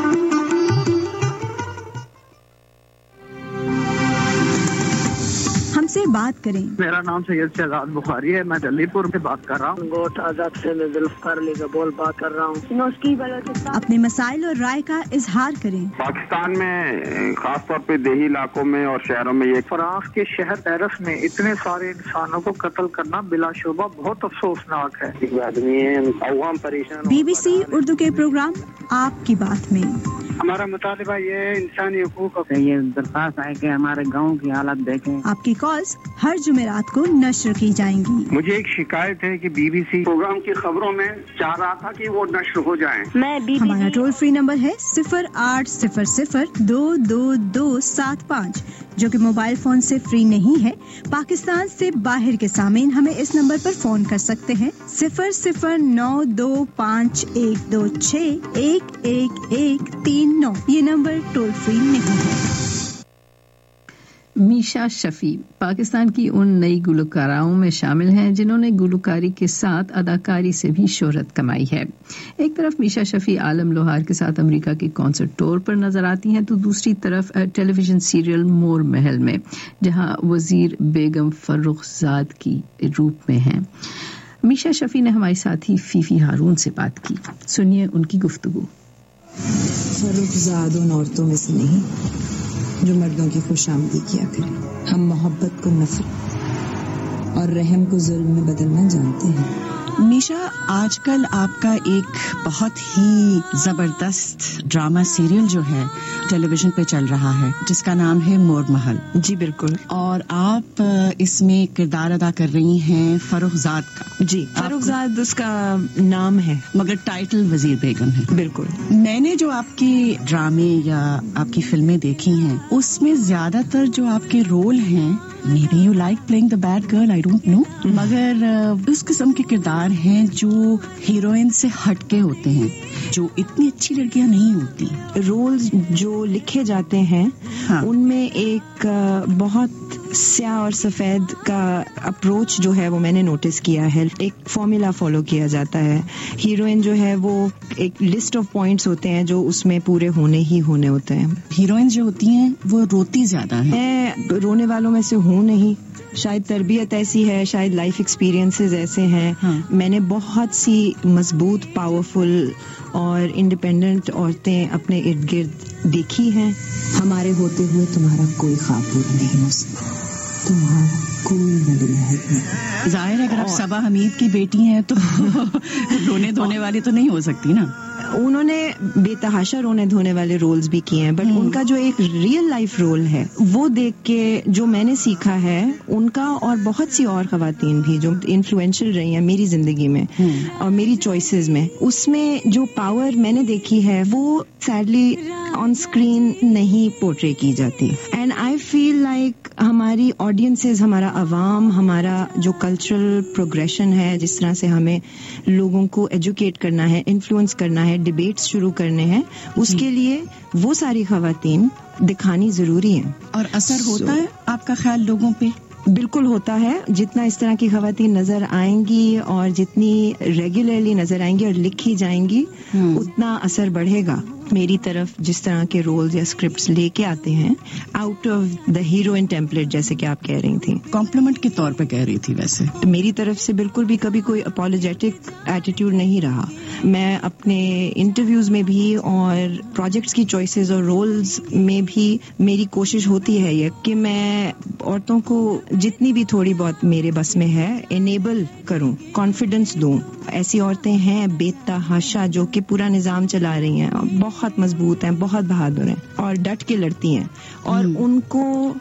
سے بات کریں. میرا نام سید شہزاد بخاری ہے، میں دلی پور سے بات کر رہا ہوں. گوٹ آزاد سے میں ذوالفقار علی کا بول بات کر رہا ہوں. اپنے مسائل اور رائے کا اظہار کریں. پاکستان میں خاص طور پہ دیہی علاقوں میں اور شہروں میں یہ فرانس کے شہر پیرس میں اتنے سارے انسانوں کو قتل کرنا بلا شبہ بہت افسوسناک ہے. عوام پریشان. BBC اردو کے پروگرام آپ کی بات میں ہمارا مطالبہ یہ ہے انسانی حقوق. یہ درخواست ہے کہ ہمارے گاؤں کی حالت دیکھیں. آپ کی کالز ہر جمعرات کو نشر کی جائیں گی. مجھے ایک شکایت ہے کہ BBC پروگرام کی خبروں میں چاہ رہا تھا کہ وہ نشر ہو جائیں. ہمارا ٹول فری نمبر ہے 0800-222275 جو کہ موبائل فون سے فری نہیں ہے. پاکستان سے باہر کے سامعین ہمیں اس نمبر پر فون کر سکتے ہیں 009251161139. یہ نمبر ٹول فری نہیں ہے. میشا شفیع پاکستان کی ان نئی گلوکاراؤں میں شامل ہیں جنہوں نے گلوکاری کے ساتھ اداکاری سے بھی شہرت کمائی ہے. ایک طرف میشا شفیع عالم لوہار کے ساتھ امریکہ کے کانسرٹ ٹور پر نظر آتی ہیں تو دوسری طرف ٹیلی ویژن سیریل مور محل میں جہاں وزیر بیگم فرخ زاد کی روپ میں ہیں. میشا شفیع نے ہماری ساتھی فیفی ہارون سے بات کی. سنیے ان کی گفتگو. فرخ زاد ان عورتوں میں سے نہیں جو مردوں کی خوش آمدی کیا کریں. ہم محبت کو نفرت اور رحم کو ظلم میں بدلنا جانتے ہیں. میشا، آج کل آپ کا ایک بہت ہی زبردست ڈرامہ سیریل جو ہے ٹیلی ویژن پہ چل رہا ہے جس کا نام ہے مور محل. جی بالکل. اور آپ اس میں کردار ادا کر رہی ہیں فرخ زاد کا. جی، فرخ زاد اس کا نام ہے مگر ٹائٹل وزیر بیگم ہے. بالکل. میں نے جو آپ کی ڈرامے یا آپ کی فلمیں دیکھی ہیں اس میں زیادہ تر جو آپ کے رول ہیں Maybe you like playing the bad girl, I don't know. مگر اس قسم کے کردار ہیں جو ہیروئن سے ہٹ کے ہوتے ہیں، جو اتنی اچھی لڑکیاں نہیں ہوتی. رولز جو لکھے جاتے ہیں ان میں ایک بہت سیاہ اور سفید کا اپروچ جو ہے وہ میں نے نوٹس کیا ہے. ایک فارمولا فالو کیا جاتا ہے. ہیروئن جو ہے وہ ایک لسٹ آف پوائنٹس ہوتے ہیں جو اس میں پورے ہونے ہی ہونے ہوتے ہیں. ہیروئن جو ہوتی ہیں وہ روتی زیادہ ہیں. میں رونے والوں میں سے ہوں نہیں، شاید تربیت ایسی ہے، شاید لائف ایکسپیرینسز ایسے ہیں. میں نے بہت سی مضبوط، پاورفل اور انڈیپینڈنٹ عورتیں اپنے ارد گرد دیکھی ہیں. ہمارے ہوتے ہوئے تمہارا کوئی خواب پورا نہیں ہو سکتا. ظاہر ہے اگر آپ صبا حمید کی بیٹی ہیں تو رونے دھونے والی تو نہیں ہو سکتی نا. انہوں نے بے تحاشا رونے دھونے والے رولز بھی کیے ہیں، بٹ ان کا جو ایک ریئل لائف رول ہے وہ دیکھ کے جو میں نے سیکھا ہے ان کا، اور بہت سی اور خواتین بھی جو انفلوئنشل رہی ہیں میری زندگی میں اور میری چوائسیز میں، اس میں جو پاور میں نے دیکھی ہے وہ سیڈلی آن اسکرین نہیں پورٹری کی جاتی. اینڈ آئی فیل لائک ہماری آڈینسز، ہمارا عوام، ہمارا جو کلچرل پروگریشن ہے، جس طرح سے ہمیں لوگوں کو ایجوکیٹ کرنا ہے، انفلوئنس کرنا ہے، ڈیبیٹس شروع کرنے ہیں، اس کے لیے وہ ساری خواتین دکھانی ضروری ہیں. اور اثر ہوتا ہے آپ کا خیال لوگوں پہ؟ بالکل ہوتا ہے. جتنا اس طرح کی خواتین نظر آئیں گی اور جتنی ریگولرلی نظر آئیں گی اور لکھی جائیں گی اتنا اثر بڑھے گا. میری طرف جس طرح کے رولز یا اسکرپٹس لے کے آتے ہیں out of the heroine template, جیسے کہ آپ کہہ رہی تھیں، کمپلیمنٹ کے طور پہ کہہ رہی تھی، ویسے میری طرف سے بالکل بھی کبھی کوئی اپولوجیٹک ایٹیٹیوڈ نہیں رہا. میں اپنے انٹرویوز میں بھی اور پروجیکٹس کی چوائسیز اور رولز میں بھی میری کوشش ہوتی ہے یہ کہ میں عورتوں کو جتنی بھی تھوڑی بہت میرے بس میں ہے انیبل کروں، کانفیڈنس دوں. ایسی عورتیں ہیں بے تحاشا جو کہ پورا نظام چلا رہی ہیں، بہت مضبوط ہیں، بہت بہادر ہیں اور ڈٹ کے لڑتی ہیں، اور ان کو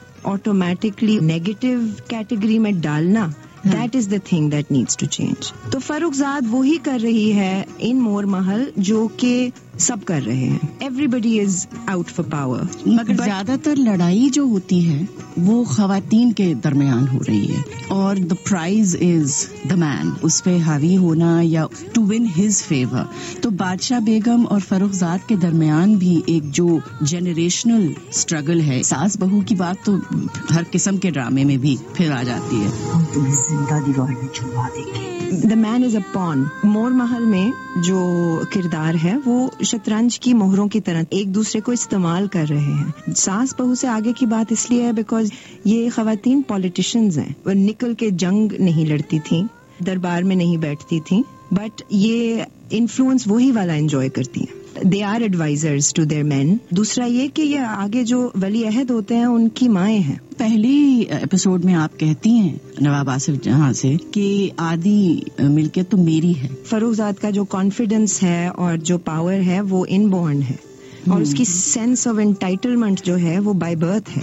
آٹومیٹکلی نیگیٹو کیٹیگری میں ڈالنا، that is the thing that needs to change. تو فروخ زاد وہی کر رہی ہے ان مور محل جو کہ سب کر رہے ہیں. Everybody is out for power. مگر زیادہ تر لڑائی جو ہوتی ہے وہ خواتین کے درمیان ہو رہی ہے، اور دا پرائز از دا مین، اس پہ حاوی ہونا یا ٹو ون ہز فیور. تو بادشاہ بیگم اور فروخ زاد کے درمیان بھی ایک جو جنریشنل اسٹرگل ہے. ساس بہو کی بات تو ہر قسم کے ڈرامے میں بھی پھر آ جاتی ہے. دا مین از اے پون. مور محل میں جو کردار ہے وہ شطرنج کی مہروں کی طرح ایک دوسرے کو استعمال کر رہے ہیں. ساس بہو سے آگے کی بات اس لیے ہے بیکاز یہ خواتین پولیٹیشنز ہیں. وہ نکل کے جنگ نہیں لڑتی تھیں، دربار میں نہیں بیٹھتی تھیں، بٹ یہ انفلوئنس وہی والا انجوائے کرتی ہیں. They are advisors to their men. دوسرا یہ کہ یہ آگے جو ولی عہد ہوتے ہیں ان کی مائیں ہیں. پہلی ایپیسوڈ میں آپ کہتی ہیں نواب آصف جہاں سے کہ آدھی ملکیت تو میری ہے. فروخ زاد کا جو کانفیڈنس ہے اور جو پاور ہے وہ ان بورن ہے، اور اس کی سینس آف انٹائٹلمنٹ جو ہے وہ بائی برتھ ہے.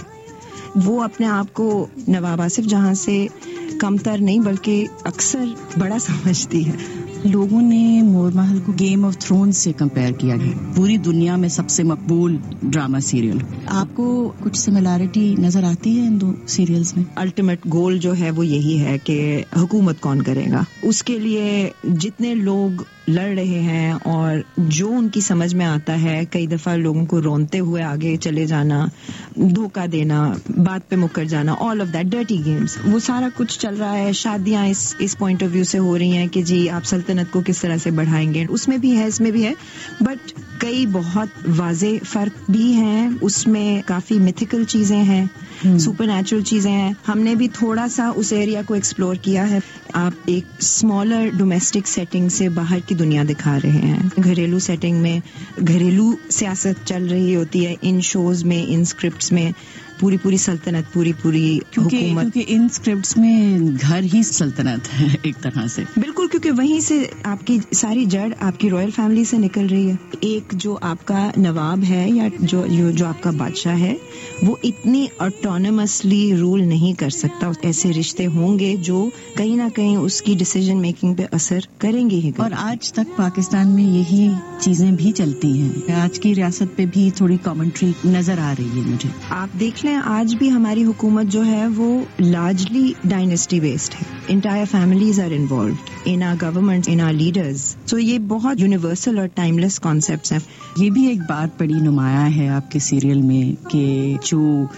وہ اپنے آپ کو نواب آصف جہاں سے کمتر نہیں بلکہ اکثر بڑا سمجھتی ہے. لوگوں نے مور محل کو گیم آف تھرونز سے کمپیئر کیا گیا، پوری دنیا میں سب سے مقبول ڈرامہ سیریل. آپ کو کچھ سملیرٹی نظر آتی ہے ان دو سیریلز میں؟ الٹیمیٹ گول جو ہے وہ یہی ہے کہ حکومت کون کرے گا. اس کے لیے جتنے لوگ لڑ رہے ہیں اور جو ان کی سمجھ میں آتا ہے، کئی دفعہ لوگوں کو رونتے ہوئے آگے چلے جانا، دھوکہ دینا، بات پہ مکر جانا، all of that dirty games, وہ سارا کچھ چل رہا ہے. شادیاں اس پوائنٹ آف ویو سے ہو رہی ہیں کہ جی آپ سلطنت کو کس طرح سے بڑھائیں گے. اس میں بھی ہے، اس میں بھی ہے، بٹ کئی بہت واضح فرق بھی ہیں. اس میں کافی میتھیکل چیزیں ہیں، سپر نیچرل چیزیں ہیں. ہم نے بھی تھوڑا سا اس ایریا کو ایکسپلور کیا ہے. آپ ایک اسمالر ڈومیسٹک سیٹنگ سے باہر کی دنیا دکھا رہے ہیں. گھریلو سیٹنگ میں گھریلو سیاست چل رہی ہوتی ہے ان شوز میں، ان اسکرپٹس میں. پوری سلطنت، پوری حکومت، کیونکہ ان اسکرپٹس میں گھر ہی سلطنت ہے ایک طرح سے. بالکل، کیونکہ وہیں سے آپ کی ساری جڑ آپ کی رائل فیملی سے نکل رہی ہے. ایک جو آپ کا نواب ہے یا جو آپ کا بادشاہ ہے وہ اتنی آٹونمسلی رول نہیں کر سکتا. ایسے رشتے ہوں گے جو کہیں نہ کہیں اس کی ڈیسیژن میکنگ پہ اثر کریں گے ہی. اور آج تک پاکستان میں یہی چیزیں بھی چلتی ہیں. آج کی ریاست پہ بھی تھوڑی کامنٹری نظر آ رہی ہے مجھے. آپ دیکھ لیں آج بھی ہماری حکومت جو ہے وہ لارجلی ڈائنیسٹی بیسڈ ہے. Entire families are involved in our government, in our leaders. So یہ بہت یونیورسل اور ٹائملیس کانسیپٹس ہیں. یہ بھی ایک بات بڑی نمایاں ہے آپ کے سیریل میں کہ جو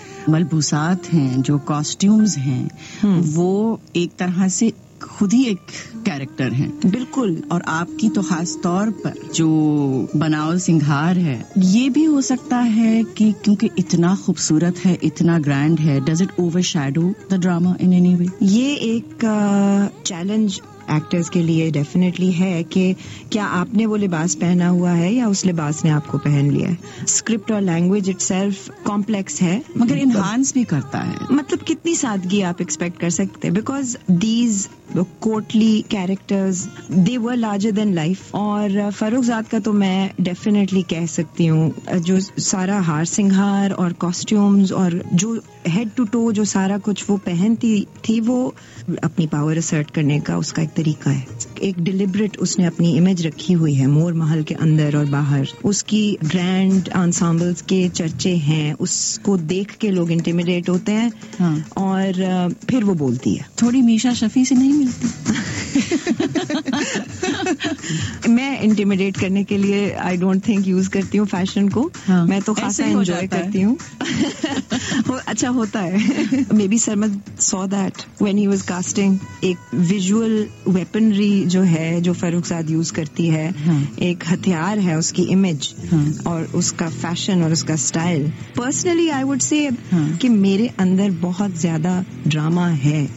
ملبوسات ہیں، جو کاسٹیومز ہیں، وہ ایک طرح سے خود ہی ایک کیریکٹر ہیں. بالکل. اور آپ کی تو خاص طور پر جو بناؤ سنگھار ہے، یہ بھی ہو سکتا ہے کہ کیونکہ اتنا خوبصورت ہے، اتنا گرینڈ ہے، does it overshadow the drama in any way? یہ ایک چیلنج ایکٹرز کے لیے ڈیفینیٹلی ہے کہ کیا آپ نے وہ لباس پہنا ہوا ہے یا اس لباس نے آپ کو پہن لیا ہے. اسکرپٹ اور لینگویج اٹ سیلف کمپلیکس ہے مگر انہانس بھی کرتا ہے. مطلب کتنی سادگی آپ ایکسپیکٹ کر سکتے ہیں because these courtly characters they were larger than life. اور فروخ زاد کا تو میں ڈیفینیٹلی کہہ سکتی ہوں جو سارا ہار سنگھار اور کاسٹیومز اور جو ہیڈ ٹو ٹو جو سارا کچھ وہ پہنتی تھی وہ اپنی پاور اسرٹ کرنے کا اس کا ایک طریقہ ہے. ایک ڈیلیبریٹ اس نے اپنی امیج رکھی ہوئی ہے مور محل کے اندر اور باہر. اس کی گرینڈ انسامبلز کے چرچے ہیں, اس کو دیکھ کے لوگ انٹیمیڈیٹ ہوتے ہیں. اور پھر وہ بولتی ہے. تھوڑی میشا شفیع سے نہیں ملتی. میں انٹیمیڈیٹ کرنے کے لیے آئی ڈونٹ تھنک یوز کرتی ہوں فیشن کو. میں تو خاصا انجوائے کرتی ہوں. اچھا ہوتا ہے. Maybe Sarmad so that when he was casting. ایک ویژول ویپنری جو ہے جو فروخ زاد یوز کرتی ہے, ایک ہتھیار ہے اس کی امیج اور اس کا فیشن اور اس کا style. Personally I would say کہ میرے اندر بہت زیادہ ڈراما ہے.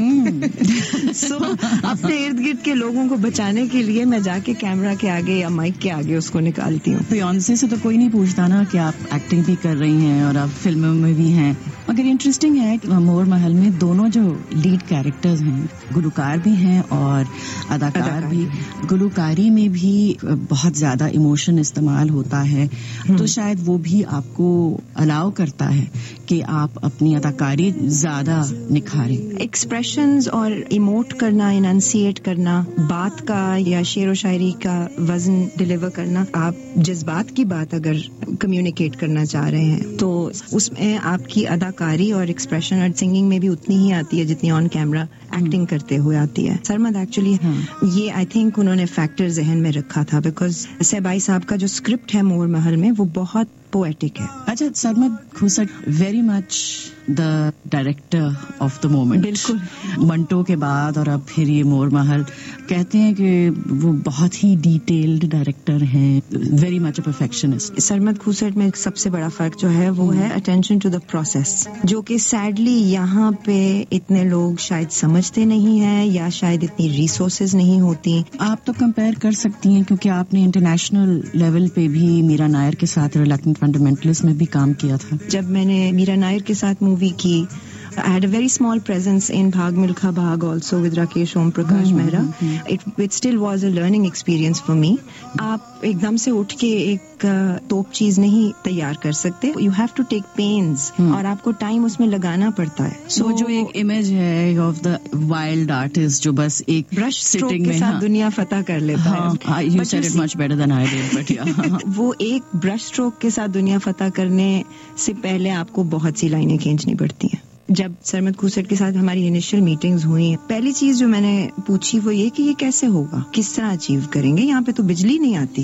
سو اپنے ارد گرد کے لوگوں کو بچانے کے لیے میں جا کے کیمرہ کے آگے یا مائک کے آگے اس کو نکالتی ہوں. بیونسے سے تو کوئی نہیں پوچھتا نا کہ آپ ایکٹنگ بھی کر رہی ہیں اور آپ فلموں میں بھی ہیں. مگر انٹرسٹنگ ہے کہ مور محل میں دونوں جو لیڈ کیریکٹرز ہیں گلوکار بھی ہیں اور اداکار بھی. گلوکاری میں بھی بہت زیادہ ایموشن استعمال ہوتا ہے تو شاید وہ بھی آپ کو الاؤ کرتا ہے کہ آپ اپنی اداکاری زیادہ نکھاریں. ایکسپریشنز اور ایموٹ کرنا, اننسیٹ کرنا, بات کا یا شعر و شاعری کا وزن ڈیلیور کرنا. آپ جذبات کی بات اگر کمیونیکیٹ کرنا چاہ رہے ہیں تو اس میں آپ کی اداکاری اور ایکسپریشن اور سنگنگ میں بھی اتنی ہی آتی ہے جتنی آن کیمرہ ایکٹنگ کرتے ہوئے آتی ہے. سرمد ایکچولی یہ آئی تھنک انہوں نے فیکٹر ذہن میں رکھا تھا بیکاز سہبائی صاحب کا جو اسکرپٹ ہے مور محل میں وہ بہت پویٹک ہے. اچھا, Sarmad Khoosat very much the director of the moment. بالکل. منٹو کے بعد اور اب پھر یہ مور محل کہتے ہیں کہ وہ بہت ہی ڈیٹیلڈ ڈائریکٹر ہیں, very much a perfectionist. Sarmad Khoosat میں سب سے بڑا فرق جو ہے وہ ہے اٹینشن ٹو دا پروسیس, جو کہ سیڈلی یہاں پہ اتنے لوگ شاید سمجھتے نہیں ہیں یا شاید اتنی ریسورسز نہیں ہوتی. آپ تو کمپیئر کر سکتی ہیں کیونکہ آپ نے انٹرنیشنل لیول پہ بھی میرا نائر کے ساتھ ریلیکٹنٹ فنڈامنٹلسٹ میں بھی کام کیا تھا. جب میں نے میرا نائر کے ساتھ مووی کی, I had a very small presence in Bhag Milkha Bhag also with Rakesh Om Prakash Mehra. It still was a learning experience for me. آپ ایک دم سے اٹھ کے ایک توپ چیز نہیں تیار کر سکتے. You have to take pains اور آپ کو ٹائم اس میں لگانا پڑتا ہے. So جو ایک امیج ہے of the wild artist جو بس ایک برش اسٹروک کے ساتھ دنیا فتح کر لیتا ہے. You said it much better than I did, but yeah. وہ ایک برش اسٹروک کے ساتھ دنیا فتح کرنے سے پہلے آپ کو بہت سی لائنیں کھینچنی پڑتی ہیں. جب سرمد کھوسٹ کے ساتھ ہماری انیشل میٹنگز ہوئی, پہلی چیز جو میں نے پوچھی وہ یہ کہ یہ کیسے ہوگا, کس طرح اچیو کریں گے, یہاں پہ تو بجلی نہیں آتی.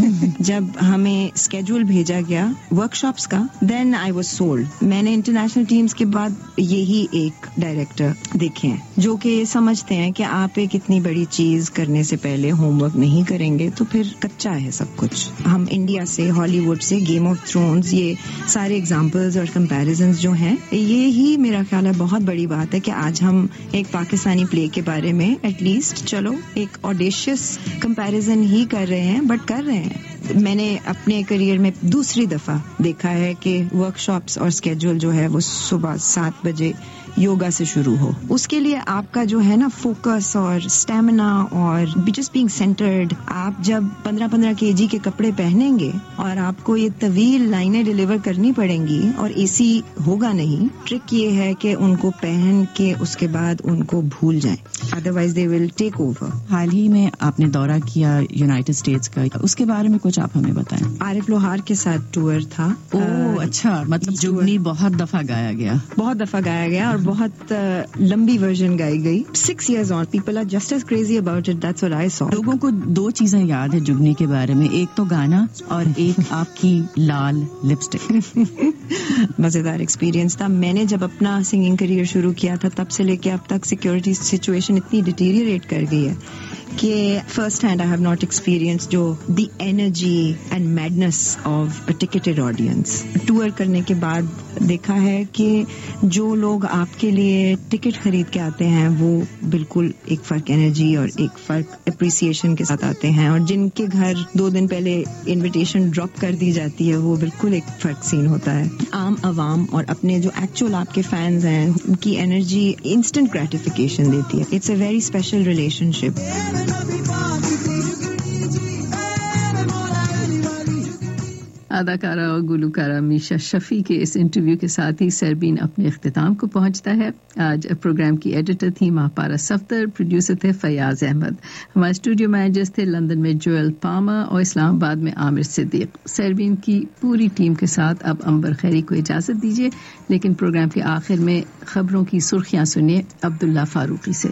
جب ہمیں اسکیڈول بھیجا گیا ورک شاپس کا, دین آئی واز سولڈ. میں نے انٹرنیشنل ٹیمز کے بعد یہی ایک ڈائریکٹر دیکھے ہیں جو کہ سمجھتے ہیں کہ آپ ایک اتنی بڑی چیز کرنے سے پہلے ہوم ورک نہیں کریں گے تو پھر کچا ہے سب کچھ. ہم انڈیا سے, ہالی would say, game of Thrones, یہ سارے ایگزامپلز اور کمپیریزنز جو ہیں, یہی میرا خیال ہے بہت بڑی بات ہے کہ آج ہم ایک پاکستانی پلے کے بارے میں ایٹ لیسٹ چلو ایک آڈیشیس کمپیریزن ہی کر رہے ہیں, بٹ کر رہے ہیں. میں نے اپنے کریئر میں دوسری دفعہ دیکھا ہے کہ ورک شاپس اور اسکیڈول جو ہے وہ صبح 7 بجے یوگا سے شروع ہو. اس کے لیے آپ کا جو ہے نا فوکس اور اسٹیمنا اور جسٹ بینگ سینٹرڈ. آپ جب 15 kg کے کپڑے پہنیں گے اور آپ کو یہ طویل لائنیں ڈیلیور کرنی پڑیں گی اور اے سی ہوگا نہیں, ٹرک یہ ہے کہ ان کو پہن کے اس کے بعد ان کو بھول جائیں, otherwise they will take over. حال ہی میں آپ نے دورہ کیا یونائٹڈ اسٹیٹس کا, اس کے بارے میں کچھ آپ ہمیں بتائیں. عارف لوہار کے ساتھ ٹور تھا. اچھا, مطلب جگنی بہت دفعہ گایا گیا اور بہت لمبی ورژن گائی گئی. 6 years on, people are just as crazy about it. That's what I saw. لوگوں کو 2 چیزیں یاد ہے جگنی کے بارے میں, ایک تو گانا اور ایک آپ کی لال لپسٹک. مزیدار ایکسپیرینس تھا. میں نے جب اپنا سنگنگ کریئر شروع کیا تھا تب سے لے کے اب تک سیکورٹی سچویشن اتنی ڈیٹیریٹ کر گئی ہے کہ first hand I have not experience جو the energy and madness of a ticketed audience. Tour کرنے کے بعد دیکھا ہے کہ جو لوگ آپ کے لیے ٹکٹ خرید کے آتے ہیں وہ بالکل ایک فرق انرجی اور ایک فرق اپریسیشن کے ساتھ آتے ہیں, اور جن کے گھر 2 دن پہلے انویٹیشن ڈراپ کر دی جاتی ہے وہ بالکل ایک فرق سین ہوتا ہے. عام عوام اور اپنے جو ایکچوئل آپ کے فینز ہیں ان کی انرجی انسٹنٹ گریٹیفیکیشن دیتی ہے. It's a very special relationship. اداکارہ اور گلوکارہ میشا شفیع کے اس انٹرویو کے ساتھ ہی سربین اپنے اختتام کو پہنچتا ہے. آج پروگرام کی ایڈیٹر تھی ماہپارہ صفدر, پروڈیوسر تھے فیاض احمد, ہمارے اسٹوڈیو مینیجرز تھے لندن میں جوئل پاما اور اسلام آباد میں عامر صدیق. سربین کی پوری ٹیم کے ساتھ اب امبر خیری کو اجازت دیجیے, لیکن پروگرام کے آخر میں خبروں کی سرخیاں سنیے عبداللہ فاروقی سے.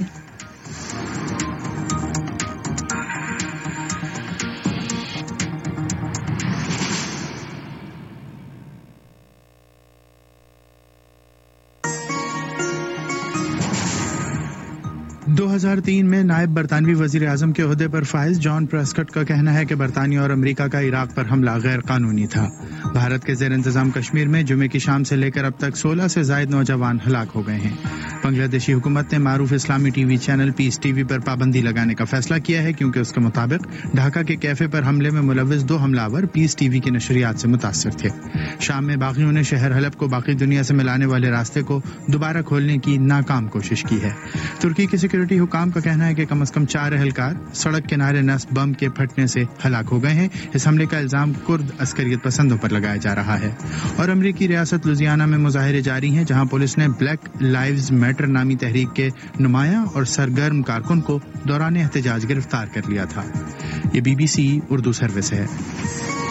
2003 میں نائب برطانوی وزیر اعظم کے عہدے پر فائز جان پریسکٹ کا کہنا ہے کہ برطانیہ اور امریکہ کا عراق پر حملہ غیر قانونی تھا. بھارت کے زیر انتظام کشمیر میں جمعے کی شام سے لے کر اب تک 16 سے زائد نوجوان ہلاک ہو گئے ہیں. بنگلہ دیشی حکومت نے معروف اسلامی T V channel Peace T V پر پابندی لگانے کا فیصلہ کیا ہے, کیونکہ اس کے مطابق ڈھاکہ کے کیفے پر حملے میں ملوث 2 حملاور پیس ٹی وی کی نشریات سے متاثر تھے. شام میں باغیوں نے شہر حلب کو باقی دنیا سے ملانے والے راستے کو دوبارہ کھولنے کی ناکام کوشش کی ہے. ترکی کے سیکورٹی حکام کا کہنا ہے کہ کم از کم 4 اہلکار سڑک کنارے نصب بم کے پھٹنے سے ہلاک ہو گئے ہیں. اس حملے کا الزام کرد عسکریت پسندوں پر لگایا جا رہا ہے. اور امریکی ریاست لوزیانہ میں مظاہرے جاری ہیں, جہاں پولیس نے بلیک لائیوز میٹر نامی تحریک کے نمایاں اور سرگرم کارکن کو دوران احتجاج گرفتار کر لیا تھا. یہ BBC اردو سروس ہے.